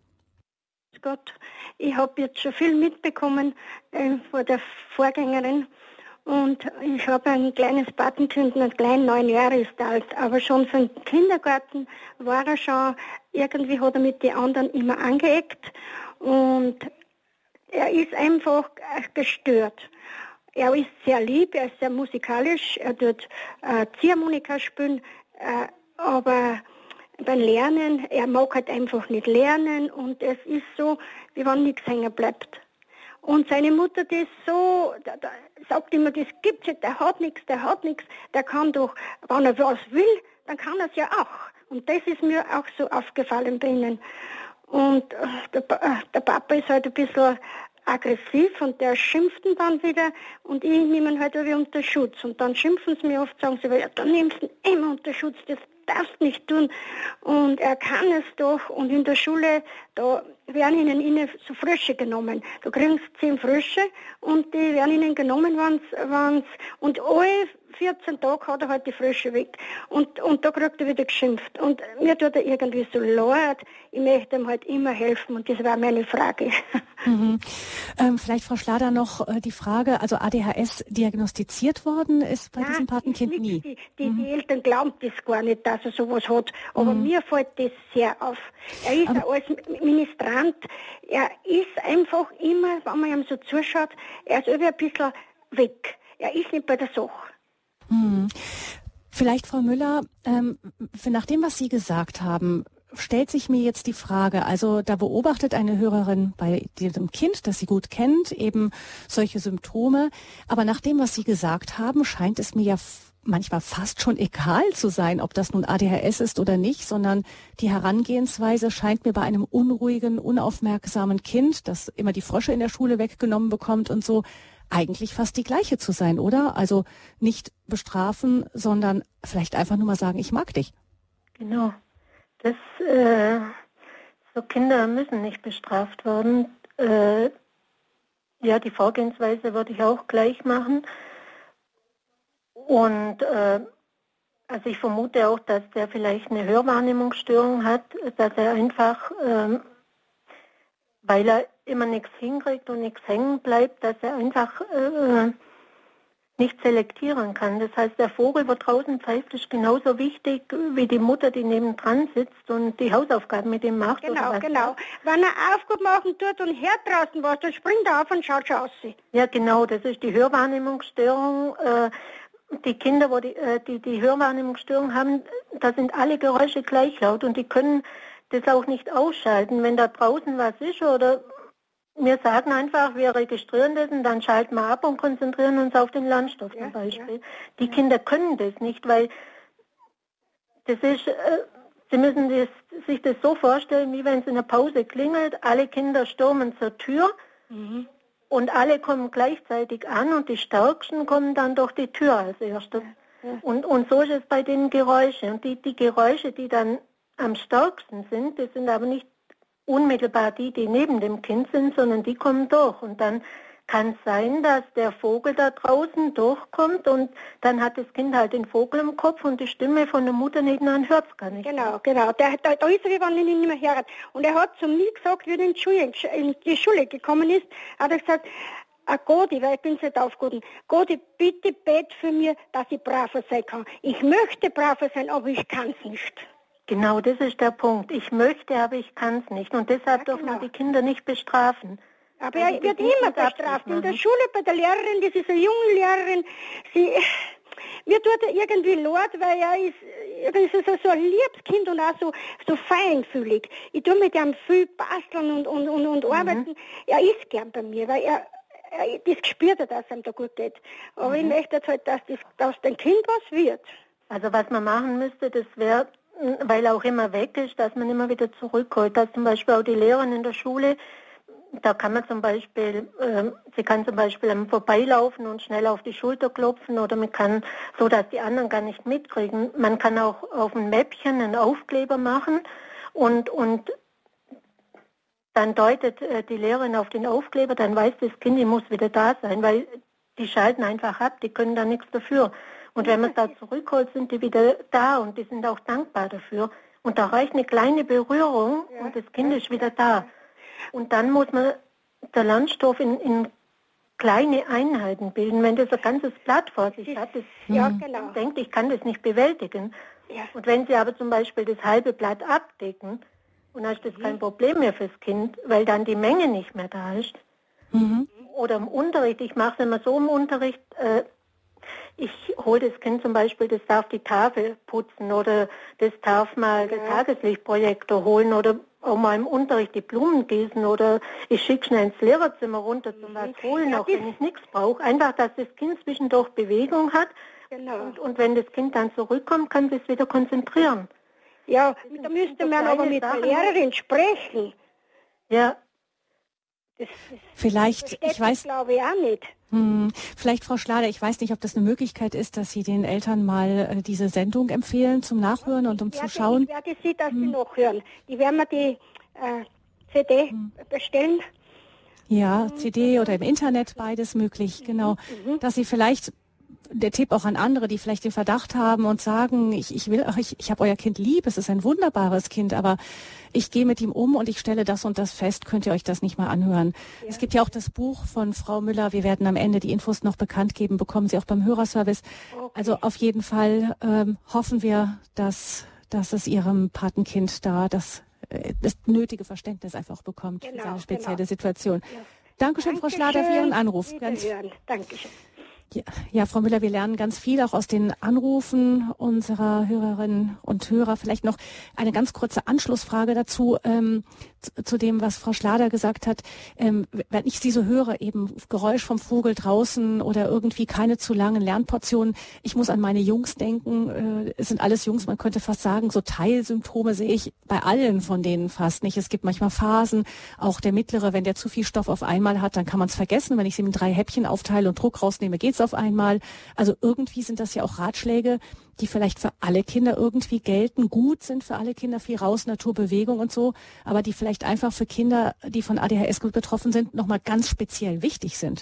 Gott, ich habe jetzt schon viel mitbekommen äh, von der Vorgängerin und ich habe ein kleines Patenkind, ein klein neun Jahre ist alt, aber schon für den Kindergarten war er schon, irgendwie hat er mit den anderen immer angeeckt und er ist einfach gestört. Er ist sehr lieb, er ist sehr musikalisch, er tut äh, Ziehharmonika spielen, äh, aber beim Lernen, er mag halt einfach nicht lernen und es ist so, wie wenn nichts hängen bleibt. Und seine Mutter, die ist so, da, da, sagt immer, das gibt's nicht, der hat nichts, der hat nichts, der kann doch, wenn er was will, dann kann er es ja auch. Und das ist mir auch so aufgefallen bei ihnen. Und äh, der, äh, der Papa ist halt ein bisschen aggressiv und der schimpft ihn dann wieder und ich nehme ihn halt wieder unter Schutz. Und dann schimpfen sie mir oft, sagen sie, ja, dann nimmst du ihn immer unter Schutz, das darfst nicht tun. Und er kann es doch. Und in der Schule, da werden ihnen, ihnen so Frösche genommen. Da kriegen sie zehn Frösche und die werden ihnen genommen, wenn's, wenn's, und alle vierzehn Tage hat er halt die Frösche weg. Und, und da kriegt er wieder geschimpft. Und mir tut er irgendwie so leid. Ich möchte ihm halt immer helfen und das war meine Frage. Mhm. Ähm, vielleicht, Frau Schlader, noch äh, die Frage, also A D H S diagnostiziert worden ist bei Nein, diesem Patenkind nicht, nie? Die, die, mhm. die Eltern glauben das gar nicht, dass er sowas hat. Aber mhm. mir fällt das sehr auf. Er ist Aber als Ministrant, er ist einfach immer, wenn man ihm so zuschaut, er ist irgendwie ein bisschen weg. er ist nicht bei der Sache. Hm. Vielleicht, Frau Müller, ähm, nach dem, was Sie gesagt haben, stellt sich mir jetzt die Frage, also da beobachtet eine Hörerin bei diesem Kind, das sie gut kennt, eben solche Symptome. Aber nach dem, was Sie gesagt haben, scheint es mir ja f- manchmal fast schon egal zu sein, ob das nun A D H S ist oder nicht, sondern die Herangehensweise scheint mir bei einem unruhigen, unaufmerksamen Kind, das immer die Frösche in der Schule weggenommen bekommt und so, eigentlich fast die gleiche zu sein, oder? Also nicht bestrafen, sondern vielleicht einfach nur mal sagen, ich mag dich. Genau. Das, äh, so Kinder müssen nicht bestraft werden. Äh, ja, die Vorgehensweise würde ich auch gleich machen. Und äh, also ich vermute auch, dass der vielleicht eine Hörwahrnehmungsstörung hat, dass er einfach, äh, weil er immer nichts hinkriegt und nichts hängen bleibt, dass er einfach äh, nicht selektieren kann. Das heißt, der Vogel, wo draußen pfeift, ist genauso wichtig wie die Mutter, die nebendran sitzt und die Hausaufgaben mit ihm macht. Genau, oder was genau. macht. Wenn er Aufgaben machen tut und hört draußen was, dann springt er auf und schaut schon aus. Ja, genau, das ist die Hörwahrnehmungsstörung. Äh, die Kinder, wo die, äh, die die Hörwahrnehmungsstörung haben, da sind alle Geräusche gleich laut und die können das auch nicht ausschalten, wenn da draußen was ist oder wir sagen einfach, wir registrieren das und dann schalten wir ab und konzentrieren uns auf den Lernstoff Ja, zum Beispiel. ja. Die Kinder können das nicht, weil das ist, äh, sie müssen das, sich das so vorstellen, wie wenn es in der Pause klingelt, alle Kinder stürmen zur Tür Mhm. und alle kommen gleichzeitig an und die Stärksten kommen dann durch die Tür als erstes. Ja. Und, und so ist es bei den Geräuschen. Und die, die Geräusche, die dann am stärksten sind, das sind aber nicht unmittelbar die, die neben dem Kind sind, sondern die kommen durch. Und dann kann es sein, dass der Vogel da draußen durchkommt und dann hat das Kind halt den Vogel im Kopf und die Stimme von der Mutter nebenan hört es gar nicht. Genau, genau. Der, da, da ist er, wie wenn er ihn nicht mehr hört. Und er hat zu mir gesagt, wie er in die Schule, in die Schule gekommen ist, hat er gesagt, ah, Godi, weil ich bin nicht aufgehoben, Godi, bitte bet für mich, dass ich braver sein kann. Ich möchte braver sein, aber ich kann es nicht. Genau, das ist der Punkt. Ich möchte, aber ich kann es nicht. Und deshalb Ja, dürfen genau. wir die Kinder nicht bestrafen. Aber Weil er die wird das nicht immer mit Absicht bestraft. In der machen. Schule bei der Lehrerin, das ist eine junge Lehrerin, sie, mir tut er irgendwie leid, weil er ist, irgendwie so, so ein liebes Kind und auch so, so feinfühlig. Ich tue mit ihm viel basteln und, und, und, und arbeiten. Er ist gern bei mir, weil er, er das spürt er, dass es ihm da gut geht. Aber ich möchte jetzt halt, dass das, dass dem Kind was wird. Also was man machen müsste, das wäre, weil er auch immer weg ist, dass man immer wieder zurückholt. Dass zum Beispiel auch die Lehrerin in der Schule, da kann man zum Beispiel, äh, sie kann zum Beispiel am Vorbeilaufen und schnell auf die Schulter klopfen oder man kann, so dass die anderen gar nicht mitkriegen. Man kann auch auf ein Mäppchen einen Aufkleber machen und, und dann deutet äh, die Lehrerin auf den Aufkleber, dann weiß das Kind, die muss wieder da sein, weil die schalten einfach ab, die können da nichts dafür. Und wenn man es da zurückholt, sind die wieder da und die sind auch dankbar dafür. Und da reicht eine kleine Berührung Ja, und das Kind ja, ist wieder da. Und dann muss man der Lernstoff in, in kleine Einheiten bilden. Wenn das ein ganzes Blatt vor sich hat, das Ja, genau. denkt, ich kann das nicht bewältigen. Ja. Und wenn Sie aber zum Beispiel das halbe Blatt abdecken, und dann ist das kein Problem mehr fürs Kind, weil dann die Menge nicht mehr da ist. Mhm. Oder im Unterricht, ich mache es immer so im Unterricht, äh, ich hole das Kind zum Beispiel, das darf die Tafel putzen oder das darf mal den Tageslichtprojektor holen oder auch mal im Unterricht die Blumen gießen oder ich schicke schnell ins Lehrerzimmer runter zum was holen, Ja, auch das- wenn ich nichts brauche. Einfach, dass das Kind zwischendurch Bewegung hat Genau. und, und wenn das Kind dann zurückkommt, kann es sich wieder konzentrieren. Ja, da müsste so man aber kleine mit der Sachen. Lehrerin sprechen. Ja, Das, das Vielleicht, versteht ich weiß, das, glaube ich, auch nicht. hm, vielleicht Frau Schlader, ich weiß nicht, ob das eine Möglichkeit ist, dass Sie den Eltern mal äh, diese Sendung empfehlen zum Nachhören und um Ich zu werde, schauen. Ich werde sie, dass sie nachhören. Die werden mir die äh, C D bestellen. Ja, C D oder im Internet, beides möglich, genau. Dass Sie vielleicht, der Tipp auch an andere, die vielleicht den Verdacht haben und sagen, ich, ich will, ach, ich, ich habe euer Kind lieb, es ist ein wunderbares Kind, aber ich gehe mit ihm um und ich stelle das und das fest, könnt ihr euch das nicht mal anhören. Es gibt ja auch das Buch von Frau Müller, wir werden am Ende die Infos noch bekannt geben, bekommen Sie auch beim Hörerservice. Okay. Also auf jeden Fall ähm, hoffen wir, dass, dass es Ihrem Patenkind da das, äh, das nötige Verständnis einfach bekommt für Genau, seine spezielle genau. Situation. Dankeschön, Frau Schlader, für Ihren Anruf. Ganz Wiederhören. Dankeschön. Ja, ja, Frau Müller, wir lernen ganz viel auch aus den Anrufen unserer Hörerinnen und Hörer. Vielleicht noch eine ganz kurze Anschlussfrage dazu, ähm, zu, zu dem, was Frau Schlader gesagt hat. Ähm, wenn ich Sie so höre, eben Geräusch vom Vogel draußen oder irgendwie keine zu langen Lernportionen. Ich muss an meine Jungs denken. Äh, es sind alles Jungs, man könnte fast sagen, so Teilsymptome sehe ich bei allen von denen fast nicht. Es gibt manchmal Phasen, auch der Mittlere, wenn der zu viel Stoff auf einmal hat, dann kann man es vergessen. Wenn ich sie in drei Häppchen aufteile und Druck rausnehme, geht's auf einmal. Also irgendwie sind das ja auch Ratschläge, die vielleicht für alle Kinder irgendwie gelten, gut sind für alle Kinder, viel raus, Natur, Bewegung und so, aber die vielleicht einfach für Kinder, die von A D H S gut betroffen sind, nochmal ganz speziell wichtig sind.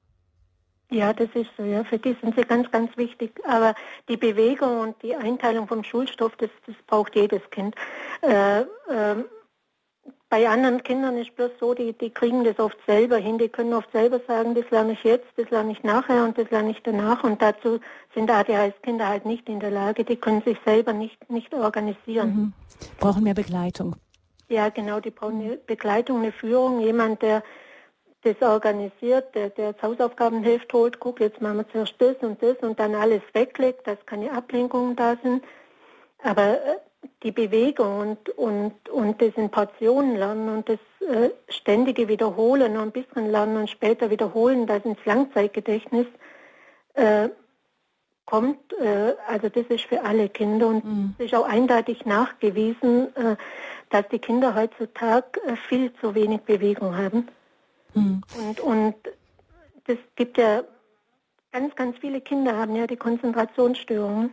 Ja, das ist so, ja. Für die sind sie ganz, ganz wichtig. Aber die Bewegung und die Einteilung vom Schulstoff, das, das braucht jedes Kind. Äh, äh, Bei anderen Kindern ist bloß so, die, die kriegen das oft selber hin. Die können oft selber sagen, das lerne ich jetzt, das lerne ich nachher und das lerne ich danach. Und dazu sind A D H S-Kinder halt nicht in der Lage. Die können sich selber nicht, nicht organisieren. Mhm. Brauchen mehr Begleitung. Ja, genau. Die brauchen eine Begleitung, eine Führung. Jemand, der das organisiert, der, der das Hausaufgabenheft holt, guck, jetzt machen wir zuerst das und das und dann alles weglegt, dass keine Ablenkungen da sind. Aber äh, die Bewegung und, und, und das in Portionen lernen und das äh, ständige Wiederholen und ein bisschen lernen und später wiederholen, das ins Langzeitgedächtnis äh, kommt, äh, also das ist für alle Kinder und mhm. es ist auch eindeutig nachgewiesen, äh, dass die Kinder heutzutage äh, viel zu wenig Bewegung haben. Mhm. Und, und das gibt ja, ganz, ganz viele Kinder haben ja die Konzentrationsstörungen.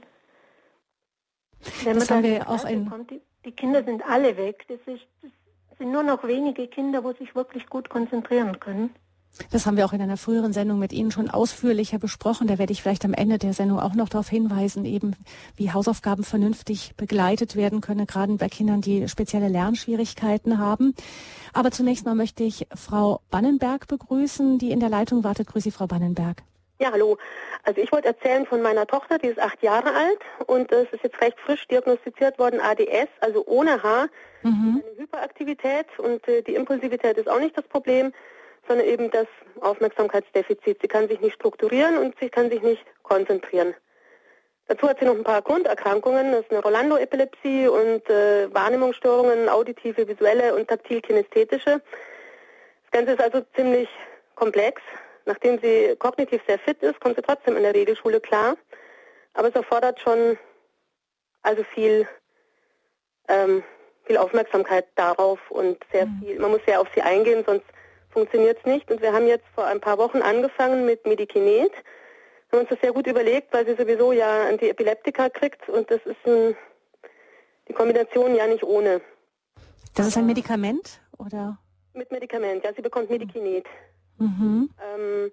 Wenn das man haben wir ja auch in kommt, die, die Kinder sind alle weg. Das, ist, das sind nur noch wenige Kinder, wo sich wirklich gut konzentrieren können. Das haben wir auch in einer früheren Sendung mit Ihnen schon ausführlicher besprochen. Da werde ich vielleicht am Ende der Sendung auch noch darauf hinweisen, eben wie Hausaufgaben vernünftig begleitet werden können, gerade bei Kindern, die spezielle Lernschwierigkeiten haben. Aber zunächst mal möchte ich Frau Bannenberg begrüßen, die in der Leitung wartet. Grüße Sie, Frau Bannenberg. Ja, hallo. Also ich wollte erzählen von meiner Tochter, die ist acht Jahre alt und es ist jetzt recht frisch diagnostiziert worden, A D S, also ohne H, mhm. eine Hyperaktivität und äh, die Impulsivität ist auch nicht das Problem, sondern eben das Aufmerksamkeitsdefizit. Sie kann sich nicht strukturieren und sie kann sich nicht konzentrieren. Dazu hat sie noch ein paar Grunderkrankungen, das ist eine Rolando-Epilepsie und äh, Wahrnehmungsstörungen, auditive, visuelle und taktil-kinästhetische. Das Ganze ist also ziemlich komplex. Nachdem sie kognitiv sehr fit ist, kommt sie trotzdem in der Regelschule klar. Aber es erfordert schon also viel, ähm, viel Aufmerksamkeit darauf und sehr viel, man muss sehr auf sie eingehen, sonst funktioniert es nicht. Und wir haben jetzt vor ein paar Wochen angefangen mit Medikinet. Wir haben uns das sehr gut überlegt, weil sie sowieso ja Antiepileptika kriegt und das ist ein, die Kombination ja nicht ohne. Das ist ein Medikament, oder? Mit Medikament, ja, sie bekommt Medikinet. Mhm. Ähm,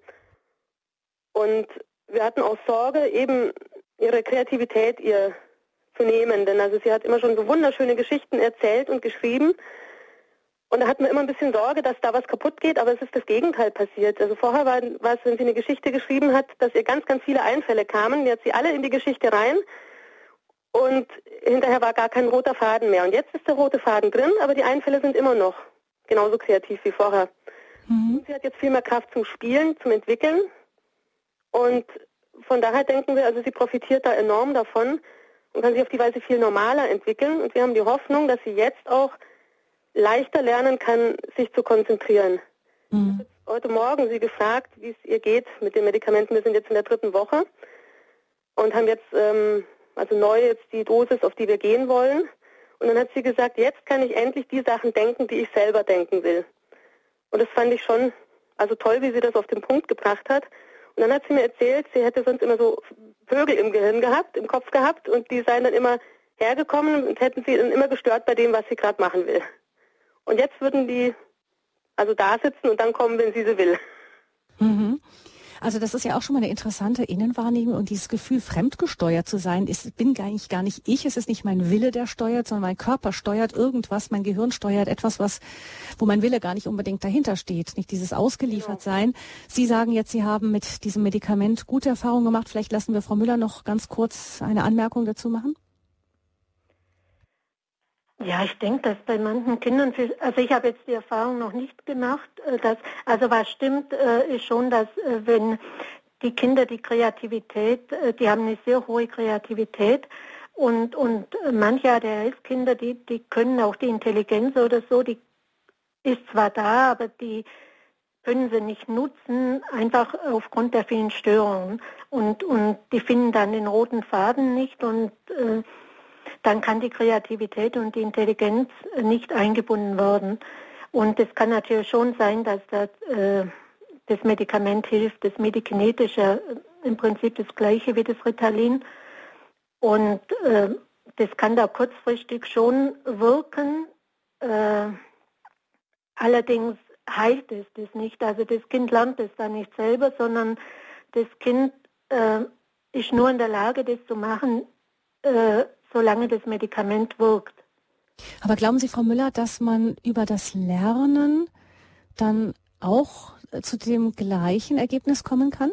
und wir hatten auch Sorge, eben ihre Kreativität ihr zu nehmen, denn also sie hat immer schon so wunderschöne Geschichten erzählt und geschrieben und da hatten wir immer ein bisschen Sorge, dass da was kaputt geht, aber es ist das Gegenteil passiert. Also vorher war, war es, wenn sie eine Geschichte geschrieben hat, dass ihr ganz, ganz viele Einfälle kamen, die hat sie alle in die Geschichte rein und hinterher war gar kein roter Faden mehr und jetzt ist der rote Faden drin, aber die Einfälle sind immer noch genauso kreativ wie vorher. Mhm. Und sie hat jetzt viel mehr Kraft zum Spielen, zum Entwickeln und von daher denken wir, also sie profitiert da enorm davon und kann sich auf die Weise viel normaler entwickeln und wir haben die Hoffnung, dass sie jetzt auch leichter lernen kann, sich zu konzentrieren. Mhm. Ich habe heute Morgen sie gefragt, wie es ihr geht mit den Medikamenten. Wir sind jetzt in der dritten Woche und haben jetzt ähm, also neu jetzt die Dosis, auf die wir gehen wollen. Und dann hat sie gesagt, jetzt kann ich endlich die Sachen denken, die ich selber denken will. Und das fand ich schon also toll, wie sie das auf den Punkt gebracht hat. Und dann hat sie mir erzählt, sie hätte sonst immer so Vögel im Gehirn gehabt, im Kopf gehabt und die seien dann immer hergekommen und hätten sie dann immer gestört bei dem, was sie gerade machen will. Und jetzt würden die also da sitzen und dann kommen, wenn sie sie will. Mhm. Also das ist ja auch schon mal eine interessante Innenwahrnehmung und dieses Gefühl, fremdgesteuert zu sein, ist, bin gar nicht, gar nicht ich, es ist nicht mein Wille, der steuert, sondern mein Körper steuert irgendwas, mein Gehirn steuert etwas, was, wo mein Wille gar nicht unbedingt dahinter steht, nicht dieses Ausgeliefertsein. Genau. Sie sagen jetzt, Sie haben mit diesem Medikament gute Erfahrungen gemacht. Vielleicht lassen wir Frau Müller noch ganz kurz eine Anmerkung dazu machen. Ja, ich denke, dass bei manchen Kindern, also ich habe jetzt die Erfahrung noch nicht gemacht, dass, also was stimmt, ist schon, dass wenn die Kinder, die Kreativität, äh, die haben eine sehr hohe Kreativität und, und manche A D H S-Kinder, die, die können auch die Intelligenz oder so, die ist zwar da, aber die können sie nicht nutzen, einfach aufgrund der vielen Störungen. Und, und die finden dann den roten Faden nicht und äh, dann kann die Kreativität und die Intelligenz nicht eingebunden werden. Und es kann natürlich schon sein, dass das, äh, das Medikament hilft. Das Medikinet ist ja im Prinzip das gleiche wie das Ritalin. Und äh, das kann da kurzfristig schon wirken. Äh, allerdings heilt es das nicht. Also das Kind lernt es dann nicht selber, sondern das Kind äh, ist nur in der Lage, das zu machen, äh, solange das Medikament wirkt. Aber glauben Sie, Frau Müller, dass man über das Lernen dann auch zu dem gleichen Ergebnis kommen kann?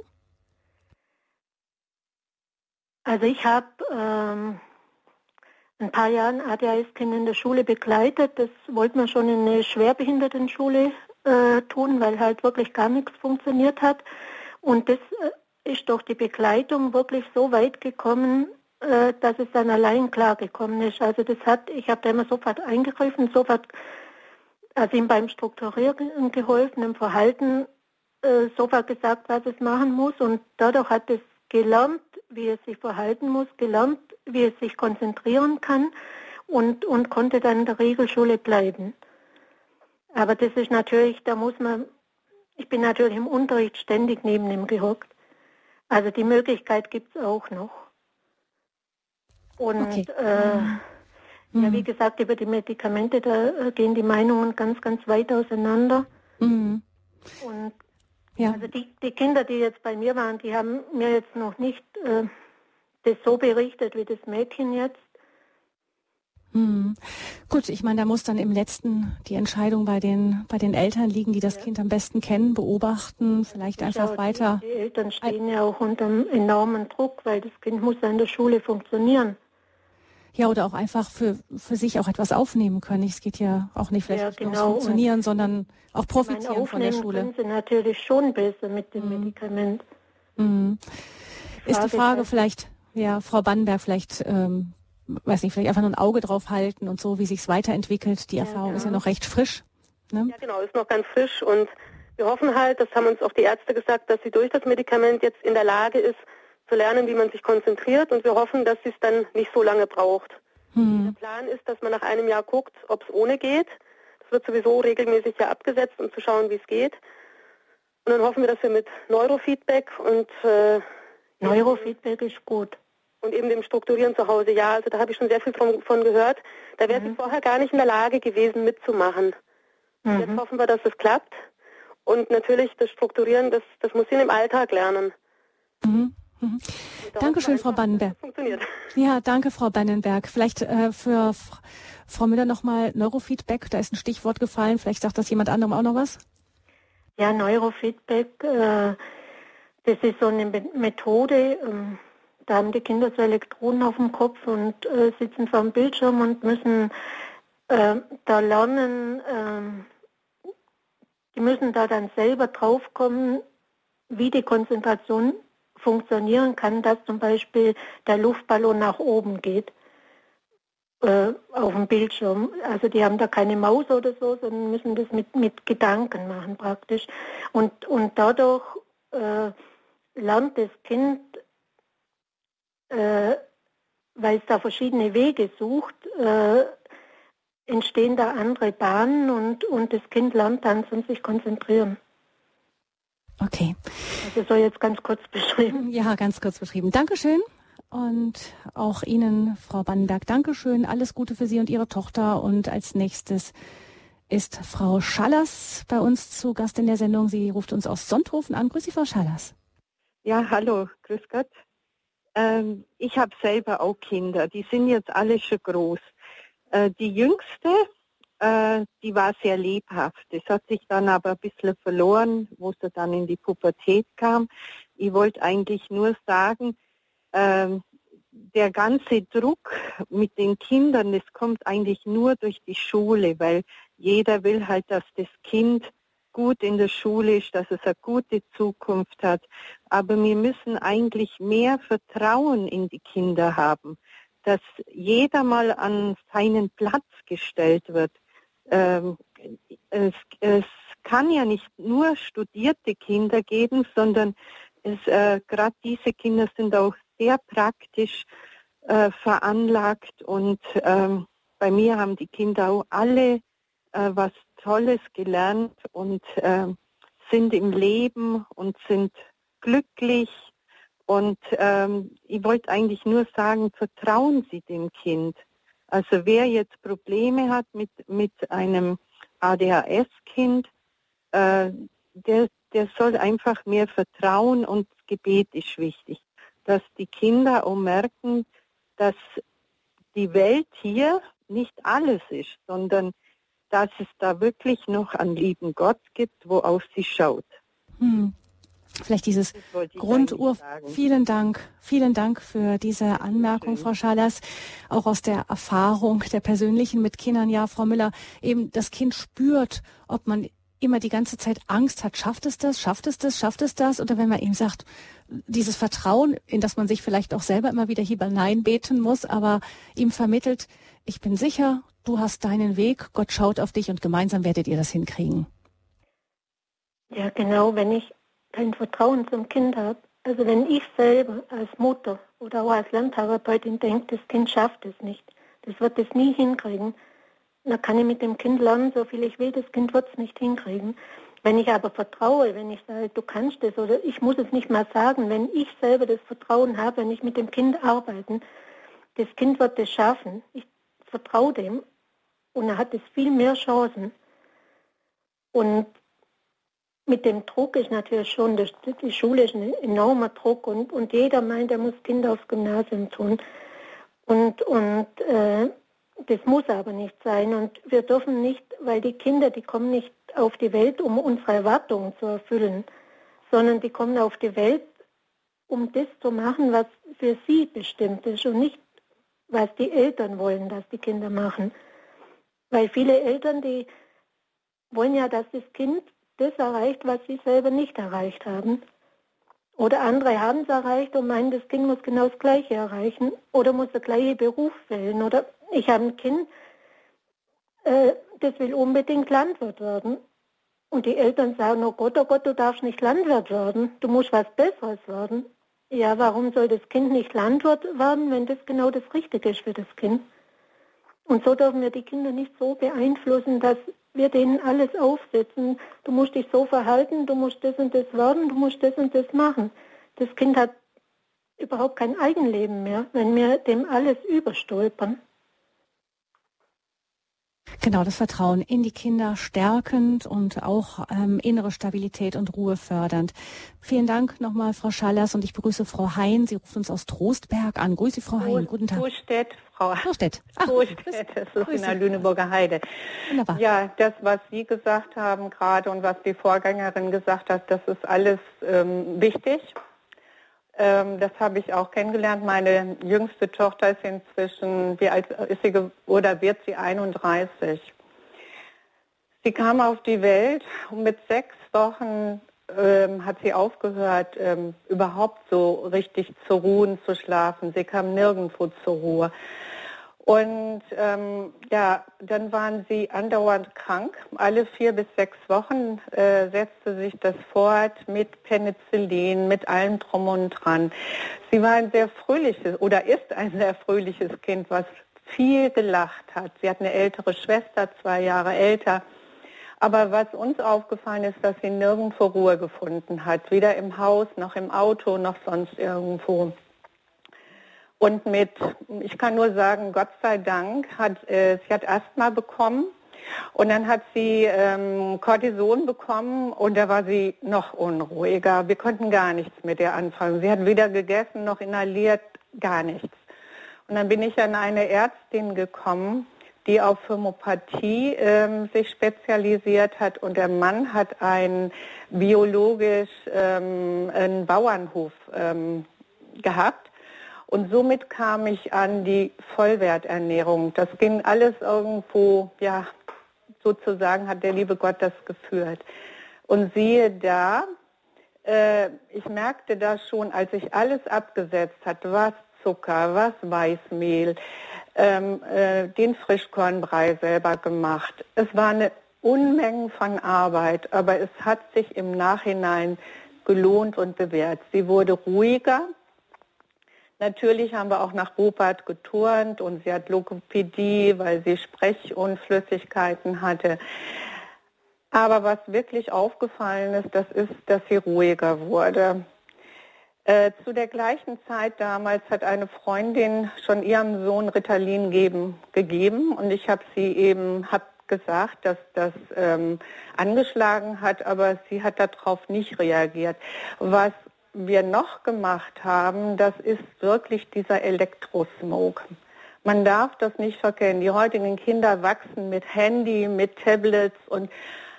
Also ich habe ähm, ein paar Jahre A D H S-Kinder in der Schule begleitet. Das wollte man schon in eine Schwerbehindertenschule äh, tun, weil halt wirklich gar nichts funktioniert hat. Und das äh, ist durch die Begleitung wirklich so weit gekommen, äh, dass es dann allein klargekommen ist. Also das hat, ich habe da immer sofort eingegriffen, sofort, also ihm beim Strukturieren geholfen, im Verhalten äh, sofort gesagt, was es machen muss. Und dadurch hat es gelernt, wie es sich verhalten muss, gelernt, wie es sich konzentrieren kann und, und konnte dann in der Regelschule bleiben. Aber das ist natürlich, da muss man, ich bin natürlich im Unterricht ständig neben ihm gehockt. Also die Möglichkeit gibt es auch noch. Und okay. äh, mhm. ja, wie gesagt, über die Medikamente, da äh, gehen die Meinungen ganz, ganz weit auseinander. Mhm. Und ja. also die, die Kinder, die jetzt bei mir waren, die haben mir jetzt noch nicht äh, das so berichtet wie das Mädchen jetzt. Hm. Gut, ich meine, da muss dann im letzten die Entscheidung bei den bei den Eltern liegen, die das ja. Kind am besten kennen, beobachten, vielleicht einfach ja, weiter. Die, die Eltern stehen ja auch unter einem enormen Druck, weil das Kind muss ja in der Schule funktionieren. Ja, oder auch einfach für für sich auch etwas aufnehmen können. Es geht ja auch nicht vielleicht ja, nicht genau. nur ums Funktionieren, sondern auch profitieren von der Schule. Aufnehmen können sie natürlich schon besser mit dem hm. Medikament. Hm. Die Ist die Frage halt vielleicht, ja, Frau Bannenberg, vielleicht ähm, weiß nicht, vielleicht einfach nur ein Auge drauf halten und so, wie sich's weiterentwickelt. Die ja, Erfahrung ja. ist ja noch recht frisch. Ne? Ja, genau, ist noch ganz frisch und wir hoffen halt, das haben uns auch die Ärzte gesagt, dass sie durch das Medikament jetzt in der Lage ist, zu lernen, wie man sich konzentriert und wir hoffen, dass sie es dann nicht so lange braucht. Hm. Der Plan ist, dass man nach einem Jahr guckt, ob es ohne geht. Das wird sowieso regelmäßig ja abgesetzt, um zu schauen, wie es geht. Und dann hoffen wir, dass wir mit Neurofeedback und äh, Neurofeedback ist gut. Und eben dem Strukturieren zu Hause, ja, also da habe ich schon sehr viel von, von gehört. Da wäre mhm. sie vorher gar nicht in der Lage gewesen, mitzumachen. Mhm. Jetzt hoffen wir, dass es klappt. Und natürlich das Strukturieren, das, das muss sie im Alltag lernen. Mhm. Mhm. Dankeschön, Frau Bannenberg. Funktioniert. Ja, danke, Frau Bannenberg. Vielleicht äh, für F- Frau Müller nochmal Neurofeedback, da ist ein Stichwort gefallen. Vielleicht sagt das jemand anderem auch noch was? Ja, Neurofeedback, äh, das ist so eine Methode, ähm, da haben die Kinder so Elektroden auf dem Kopf und äh, sitzen vor dem Bildschirm und müssen äh, da lernen, äh, die müssen da dann selber draufkommen, wie die Konzentration funktionieren kann, dass zum Beispiel der Luftballon nach oben geht äh, auf dem Bildschirm. Also die haben da keine Maus oder so, sondern müssen das mit, mit Gedanken machen praktisch. Und, und dadurch äh, lernt das Kind, Äh, weil es da verschiedene Wege sucht, äh, entstehen da andere Bahnen und, und das Kind lernt dann zum sich konzentrieren. Okay. Also so jetzt ganz kurz beschrieben. Ja, ganz kurz beschrieben. Dankeschön. Und auch Ihnen, Frau Bannenberg, Dankeschön. Alles Gute für Sie und Ihre Tochter. Und als nächstes ist Frau Schallers bei uns zu Gast in der Sendung. Sie ruft uns aus Sonthofen an. Grüß Sie, Frau Schallers. Ja, hallo, grüß Gott. Ähm, ich habe selber auch Kinder, die sind jetzt alle schon groß. Äh, die jüngste, äh, die war sehr lebhaft. Das hat sich dann aber ein bisschen verloren, wo sie dann in die Pubertät kam. Ich wollte eigentlich nur sagen, äh, der ganze Druck mit den Kindern, das kommt eigentlich nur durch die Schule, weil jeder will halt, dass das Kind gut in der Schule ist, dass es eine gute Zukunft hat. aber wir müssen eigentlich mehr Vertrauen in die Kinder haben, dass jeder mal an seinen Platz gestellt wird. Ähm, es, es kann ja nicht nur studierte Kinder geben, sondern es, äh, gerade diese Kinder sind auch sehr praktisch äh, veranlagt und ähm, bei mir haben die Kinder auch alle äh, was Tolles gelernt und äh, sind im Leben und sind glücklich. Und ähm, ich wollte eigentlich nur sagen, vertrauen Sie dem Kind. Also wer jetzt Probleme hat mit, mit einem A D H S-Kind, äh, der, der soll einfach mehr vertrauen und Gebet ist wichtig. Dass die Kinder auch merken, dass die Welt hier nicht alles ist, sondern dass es da wirklich noch einen lieben Gott gibt, wo auf sie schaut. Hm. Vielleicht dieses Grundur. Vielen Dank. Vielen Dank für diese Anmerkung, Frau Schalers. Auch aus der Erfahrung der persönlichen mit Kindern. Ja, Frau Müller, eben das Kind spürt, ob man immer die ganze Zeit Angst hat. Schafft es das? Schafft es das? Schafft es das? Oder wenn man ihm sagt, dieses Vertrauen, in das man sich vielleicht auch selber immer wieder hineinbeten muss, aber ihm vermittelt, ich bin sicher, du hast deinen Weg, Gott schaut auf dich und gemeinsam werdet ihr das hinkriegen. Ja, genau, wenn ich kein Vertrauen zum Kind habe. Also wenn ich selber als Mutter oder auch als Lerntherapeutin denke, das Kind schafft es nicht, das wird es nie hinkriegen, dann kann ich mit dem Kind lernen, so viel ich will, das Kind wird es nicht hinkriegen. Wenn ich aber vertraue, wenn ich sage, du kannst es oder ich muss es nicht mal sagen, wenn ich selber das Vertrauen habe, wenn ich mit dem Kind arbeite, das Kind wird es schaffen. Ich vertraue dem und er hat es viel mehr Chancen. Und mit dem Druck ist natürlich schon, das, die Schule ist ein enormer Druck und, und jeder meint, er muss Kinder aufs Gymnasium tun. Und, und äh, das muss aber nicht sein. Und wir dürfen nicht, weil die Kinder, die kommen nicht auf die Welt, um unsere Erwartungen zu erfüllen, sondern die kommen auf die Welt, um das zu machen, was für sie bestimmt ist und nicht, was die Eltern wollen, dass die Kinder machen. Weil viele Eltern, die wollen ja, dass das Kind das erreicht, was sie selber nicht erreicht haben. Oder andere haben es erreicht und meinen, das Kind muss genau das Gleiche erreichen oder muss der gleiche Beruf wählen. Oder ich habe ein Kind, äh, das will unbedingt Landwirt werden. Und die Eltern sagen, oh Gott, oh Gott, du darfst nicht Landwirt werden, du musst was Besseres werden. Ja, warum soll das Kind nicht Landwirt werden, wenn das genau das Richtige ist für das Kind? Und so dürfen wir die Kinder nicht so beeinflussen, dass wir denen alles aufsetzen. Du musst dich so verhalten, du musst das und das werden, du musst das und das machen. Das Kind hat überhaupt kein Eigenleben mehr, wenn wir dem alles überstülpen. Genau, das Vertrauen in die Kinder stärkend und auch ähm, innere Stabilität und Ruhe fördernd. Vielen Dank nochmal, Frau Schallers, und ich begrüße Frau Hein. Sie ruft uns aus Trostberg an. Grüße Sie, Frau Hein. Guten Tag. Trostedt, Frau Trostedt. Ach, Trostedt, das ist Grüße. In der Lüneburger Heide. Wunderbar. Ja, das, was Sie gesagt haben gerade und was die Vorgängerin gesagt hat, das ist alles ähm, wichtig. Ähm, das habe ich auch kennengelernt. Meine jüngste Tochter ist inzwischen, wie alt ist sie oder wird sie einunddreißig. Sie kam auf die Welt und mit sechs Wochen ähm, hat sie aufgehört, ähm, überhaupt so richtig zu ruhen, zu schlafen. Sie kam nirgendwo zur Ruhe. Und ähm, ja, dann waren sie andauernd krank. Alle vier bis sechs Wochen äh, setzte sich das fort mit Penicillin, mit allem drum und dran. Sie war ein sehr fröhliches oder ist ein sehr fröhliches Kind, was viel gelacht hat. Sie hat eine ältere Schwester, zwei Jahre älter. Aber was uns aufgefallen ist, dass sie nirgendwo Ruhe gefunden hat. Weder im Haus, noch im Auto, noch sonst irgendwo. Und mit, ich kann nur sagen, Gott sei Dank, hat äh, sie hat Asthma bekommen und dann hat sie ähm, Cortison bekommen und da war sie noch unruhiger. Wir konnten gar nichts mit ihr anfangen. Sie hat weder gegessen noch inhaliert, gar nichts. Und dann bin ich an eine Ärztin gekommen, die auf Homöopathie ähm, sich spezialisiert hat und der Mann hat einen biologisch ähm, einen Bauernhof ähm, gehabt. Und somit kam ich an die Vollwerternährung. Das ging alles irgendwo, ja, sozusagen hat der liebe Gott das geführt. Und siehe da, äh, ich merkte das schon, als ich alles abgesetzt hatte, was Zucker, was Weißmehl, ähm, äh, den Frischkornbrei selber gemacht. Es war eine Unmenge von Arbeit, aber es hat sich im Nachhinein gelohnt und bewährt. Sie wurde ruhiger. Natürlich haben wir auch nach Rupert geturnt und sie hat Logopädie, weil sie Sprechunflüssigkeiten hatte. Aber was wirklich aufgefallen ist, das ist, dass sie ruhiger wurde. Äh, zu der gleichen Zeit damals hat eine Freundin schon ihrem Sohn Ritalin geben, gegeben und ich habe sie eben hab gesagt, dass das ähm, angeschlagen hat, aber sie hat darauf nicht reagiert. Was wir noch gemacht haben, das ist wirklich dieser Elektrosmog. Man darf das nicht verkennen. Die heutigen Kinder wachsen mit Handy, mit Tablets und,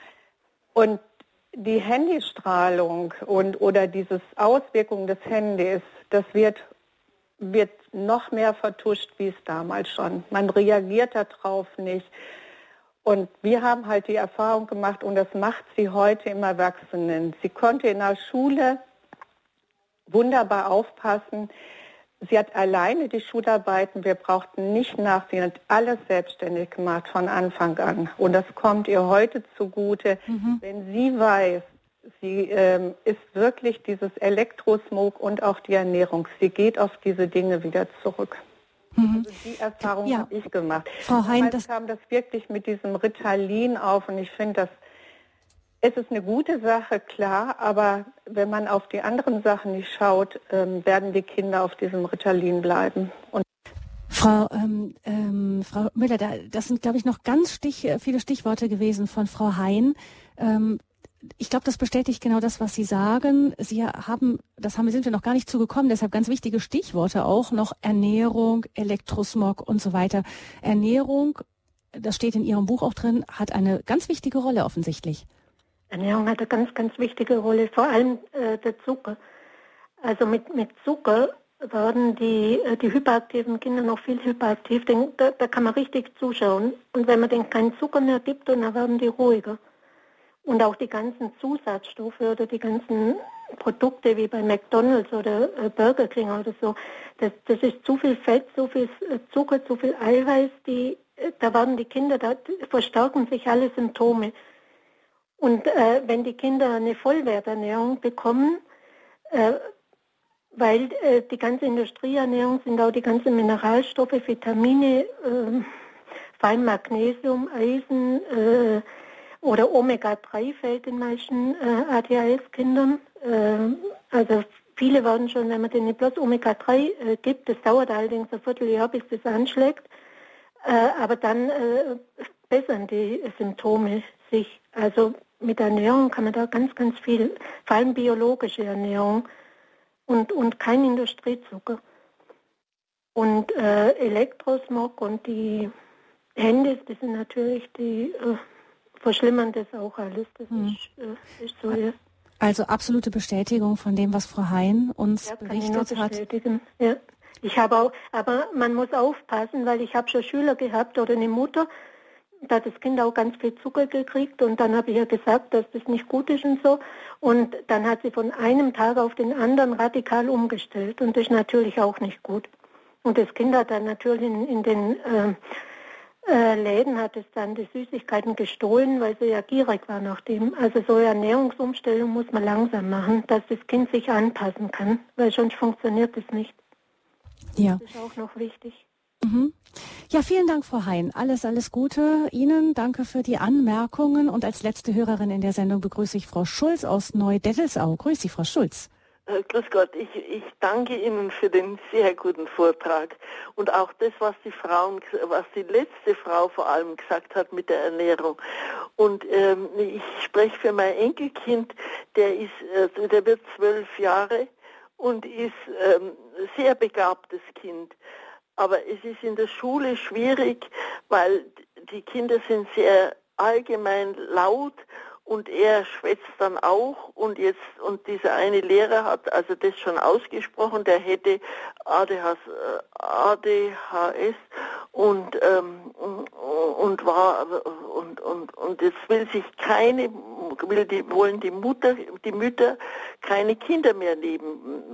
und die Handystrahlung und oder diese Auswirkung des Handys, das wird, wird noch mehr vertuscht, wie es damals schon. Man reagiert darauf nicht. Und wir haben halt die Erfahrung gemacht, und das macht sie heute im Erwachsenen. Sie konnte in der Schule wunderbar aufpassen. Sie hat alleine die Schularbeiten, wir brauchten nicht nachsehen, sie hat alles selbstständig gemacht von Anfang an. Und das kommt ihr heute zugute, mhm. wenn sie weiß, sie ähm, ist wirklich dieses Elektrosmog und auch die Ernährung. Sie geht auf diese Dinge wieder zurück. Mhm. Also die Erfahrung ja. habe ich gemacht. Frau Hein, das kam das wirklich mit diesem Ritalin auf und ich finde, das es ist eine gute Sache, klar, aber wenn man auf die anderen Sachen nicht schaut, ähm, werden die Kinder auf diesem Ritalin bleiben. Und Frau, ähm, ähm, Frau Müller, da, das sind, glaube ich, noch ganz stich, viele Stichworte gewesen von Frau Hein. Ähm, ich glaube, das bestätigt genau das, was Sie sagen. Sie haben, das haben, sind wir noch gar nicht zugekommen, deshalb ganz wichtige Stichworte auch noch: Ernährung, Elektrosmog und so weiter. Ernährung, das steht in Ihrem Buch auch drin, hat eine ganz wichtige Rolle offensichtlich. Ernährung hat eine ganz, ganz wichtige Rolle, vor allem äh, der Zucker. Also mit, mit Zucker werden die, äh, die hyperaktiven Kinder noch viel hyperaktiv, denn da, da kann man richtig zuschauen. Und wenn man denen keinen Zucker mehr gibt, dann werden die ruhiger. Und auch die ganzen Zusatzstoffe oder die ganzen Produkte wie bei McDonald's oder äh, Burger King oder so, das, das ist zu viel Fett, zu viel Zucker, zu viel Eiweiß, die, äh, da werden die Kinder, da verstärken sich alle Symptome. Und äh, wenn die Kinder eine Vollwerternährung bekommen, äh, weil äh, die ganze Industrieernährung sind auch die ganzen Mineralstoffe, Vitamine, äh, vor allem Magnesium, Eisen äh, oder Omega drei fällt den meisten äh, A D H S-Kindern. Äh, also viele werden schon, wenn man denen bloß Omega drei äh, gibt, das dauert allerdings ein Vierteljahr, bis das anschlägt, äh, aber dann äh, bessern die Symptome sich. Also mit Ernährung kann man da ganz, ganz viel, vor allem biologische Ernährung und, und kein Industriezucker. Und äh, Elektrosmog und die Handys, das sind natürlich, die äh, verschlimmern das auch alles. Das hm. ist, äh, ist so, ja. Also absolute Bestätigung von dem, was Frau Hein uns ja, berichtet hat. Ja. Ich habe auch, aber man muss aufpassen, weil ich habe schon Schüler gehabt oder eine Mutter, da hat das Kind auch ganz viel Zucker gekriegt und dann habe ich ihr gesagt, dass das nicht gut ist und so. Und dann hat sie von einem Tag auf den anderen radikal umgestellt und das ist natürlich auch nicht gut. Und das Kind hat dann natürlich in, in den äh, äh, Läden hat es dann die Süßigkeiten gestohlen, weil sie ja gierig war nach dem. Also so eine Ernährungsumstellung muss man langsam machen, dass das Kind sich anpassen kann, weil sonst funktioniert es nicht. Ja. Das ist auch noch wichtig. Mhm. Ja, vielen Dank, Frau Hein. Alles, alles Gute Ihnen. Danke für die Anmerkungen. Und als letzte Hörerin in der Sendung begrüße ich Frau Schulz aus Neudettelsau. Grüß Sie, Frau Schulz. Äh, grüß Gott. Ich, ich danke Ihnen für den sehr guten Vortrag. Und auch das, was die Frauen, was die letzte Frau vor allem gesagt hat mit der Ernährung. Und ähm, ich spreche für mein Enkelkind, der ist, äh, der wird zwölf Jahre und ist ähm, sehr begabtes Kind. Aber es ist in der Schule schwierig, weil die Kinder sind sehr allgemein laut und er schwätzt dann auch und jetzt und dieser eine Lehrer hat also das schon ausgesprochen, der hätte A D H S und ähm, und war und und und jetzt will sich keine will die wollen die Mutter die Mütter keine Kinder mehr neben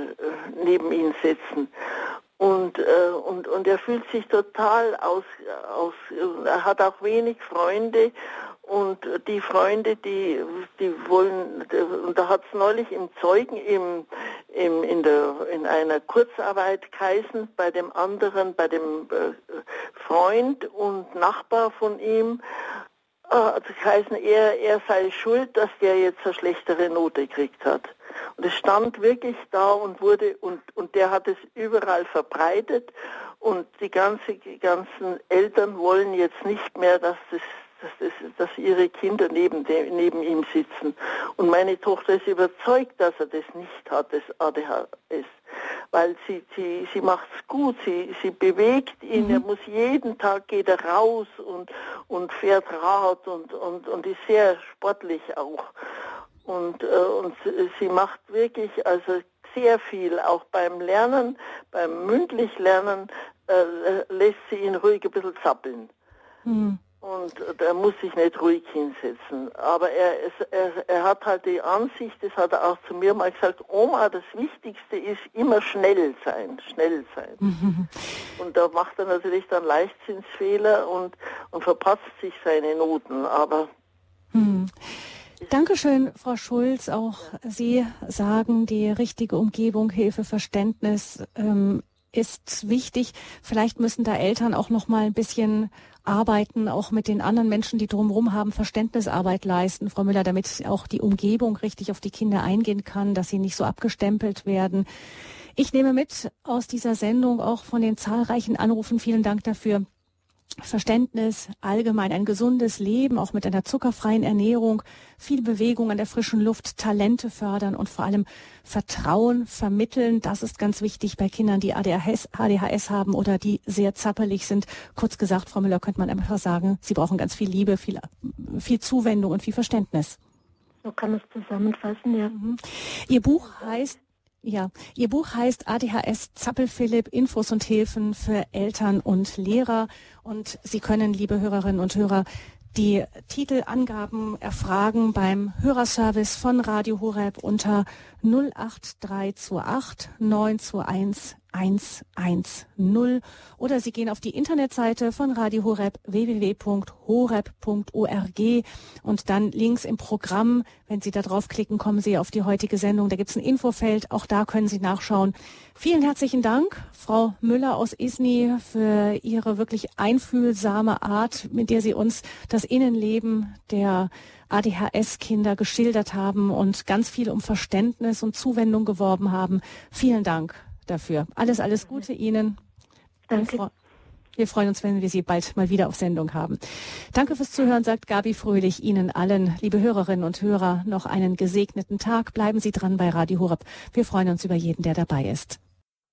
äh, neben ihn setzen. Und, äh, und, und er fühlt sich total aus, aus, er hat auch wenig Freunde und die Freunde, die, die wollen, und da hat es neulich im Zeugen, im, im, in, der, in einer Kurzarbeit geheißen, bei dem anderen, bei dem äh, Freund und Nachbar von ihm, äh, das heißen, er, er sei schuld, dass der jetzt eine schlechtere Note gekriegt hat. Und es stand wirklich da und wurde, und, und der hat es überall verbreitet und die, ganze, die ganzen Eltern wollen jetzt nicht mehr, dass, das, dass, das, dass ihre Kinder neben, dem, neben ihm sitzen. Und meine Tochter ist überzeugt, dass er das nicht hat, das A D H S. Weil sie, sie, sie macht es gut, sie, sie bewegt ihn, mhm. er muss jeden Tag, geht er raus und, und fährt Rad und, und, und ist sehr sportlich auch. Und, äh, und sie macht wirklich also sehr viel, auch beim Lernen, beim mündlich Lernen äh, lässt sie ihn ruhig ein bisschen zappeln. Mhm. Und er muss sich nicht ruhig hinsetzen. Aber er, er, er hat halt die Ansicht, das hat er auch zu mir mal gesagt, Oma, das Wichtigste ist immer schnell sein, schnell sein. Mhm. Und da macht er natürlich dann Leichtsinnsfehler und, und verpasst sich seine Noten. Aber mhm. Dankeschön, Frau Schulz. Auch Sie sagen, die richtige Umgebung, Hilfe, Verständnis ähm, ist wichtig. Vielleicht müssen da Eltern auch noch mal ein bisschen arbeiten, auch mit den anderen Menschen, die drumherum haben, Verständnisarbeit leisten, Frau Müller, damit auch die Umgebung richtig auf die Kinder eingehen kann, dass sie nicht so abgestempelt werden. Ich nehme mit aus dieser Sendung auch von den zahlreichen Anrufen, vielen Dank dafür, Verständnis, allgemein ein gesundes Leben, auch mit einer zuckerfreien Ernährung, viel Bewegung an der frischen Luft, Talente fördern und vor allem Vertrauen vermitteln. Das ist ganz wichtig bei Kindern, die A D H S haben oder die sehr zappelig sind. Kurz gesagt, Frau Müller, könnte man einfach sagen, sie brauchen ganz viel Liebe, viel, viel Zuwendung und viel Verständnis. So kann man es zusammenfassen, ja. Mhm. Ihr Buch heißt Ja, Ihr Buch heißt A D H S Zappel-Philipp, Infos und Hilfen für Eltern und Lehrer. Und Sie können, liebe Hörerinnen und Hörer, die Titelangaben erfragen beim Hörerservice von Radio Horeb unter null acht drei zwei acht neun zwei eins eins eins null oder Sie gehen auf die Internetseite von Radio Horeb w w w punkt horeb punkt org und dann links im Programm, wenn Sie da draufklicken, kommen Sie auf die heutige Sendung. Da gibt es ein Infofeld, auch da können Sie nachschauen. Vielen herzlichen Dank, Frau Müller aus Isny, für Ihre wirklich einfühlsame Art, mit der Sie uns das Innenleben der A D H S-Kinder geschildert haben und ganz viel um Verständnis und Zuwendung geworben haben. Vielen Dank dafür. Alles, alles Gute Ihnen. Danke. Wir, fre- wir freuen uns, wenn wir Sie bald mal wieder auf Sendung haben. Danke fürs Zuhören, sagt Gabi Fröhlich. Ihnen allen, liebe Hörerinnen und Hörer, noch einen gesegneten Tag. Bleiben Sie dran bei Radio Horeb. Wir freuen uns über jeden, der dabei ist.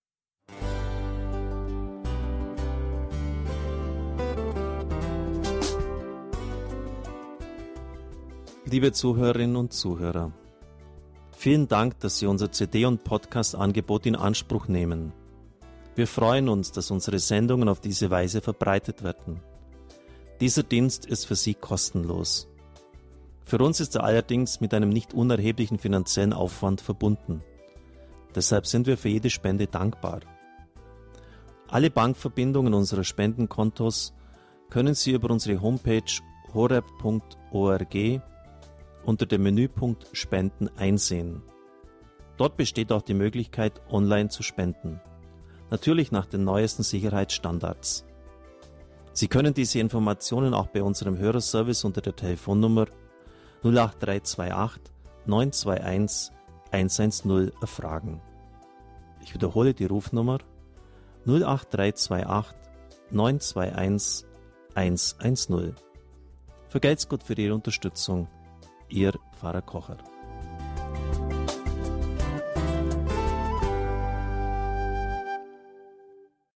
Liebe Zuhörerinnen und Zuhörer, vielen Dank, dass Sie unser C D- und Podcast-Angebot in Anspruch nehmen. Wir freuen uns, dass unsere Sendungen auf diese Weise verbreitet werden. Dieser Dienst ist für Sie kostenlos. Für uns ist er allerdings mit einem nicht unerheblichen finanziellen Aufwand verbunden. Deshalb sind wir für jede Spende dankbar. Alle Bankverbindungen unserer Spendenkontos können Sie über unsere Homepage horeb punkt org unter dem Menüpunkt Spenden einsehen. Dort besteht auch die Möglichkeit, online zu spenden. Natürlich nach den neuesten Sicherheitsstandards. Sie können diese Informationen auch bei unserem Hörerservice unter der Telefonnummer null acht drei zwei acht neun zwei eins eins eins null erfragen. Ich wiederhole die Rufnummer null acht drei zwei acht neun zwei eins eins eins null. Vergelt's Gott für Ihre Unterstützung. Ihr Pfarrer Kocher.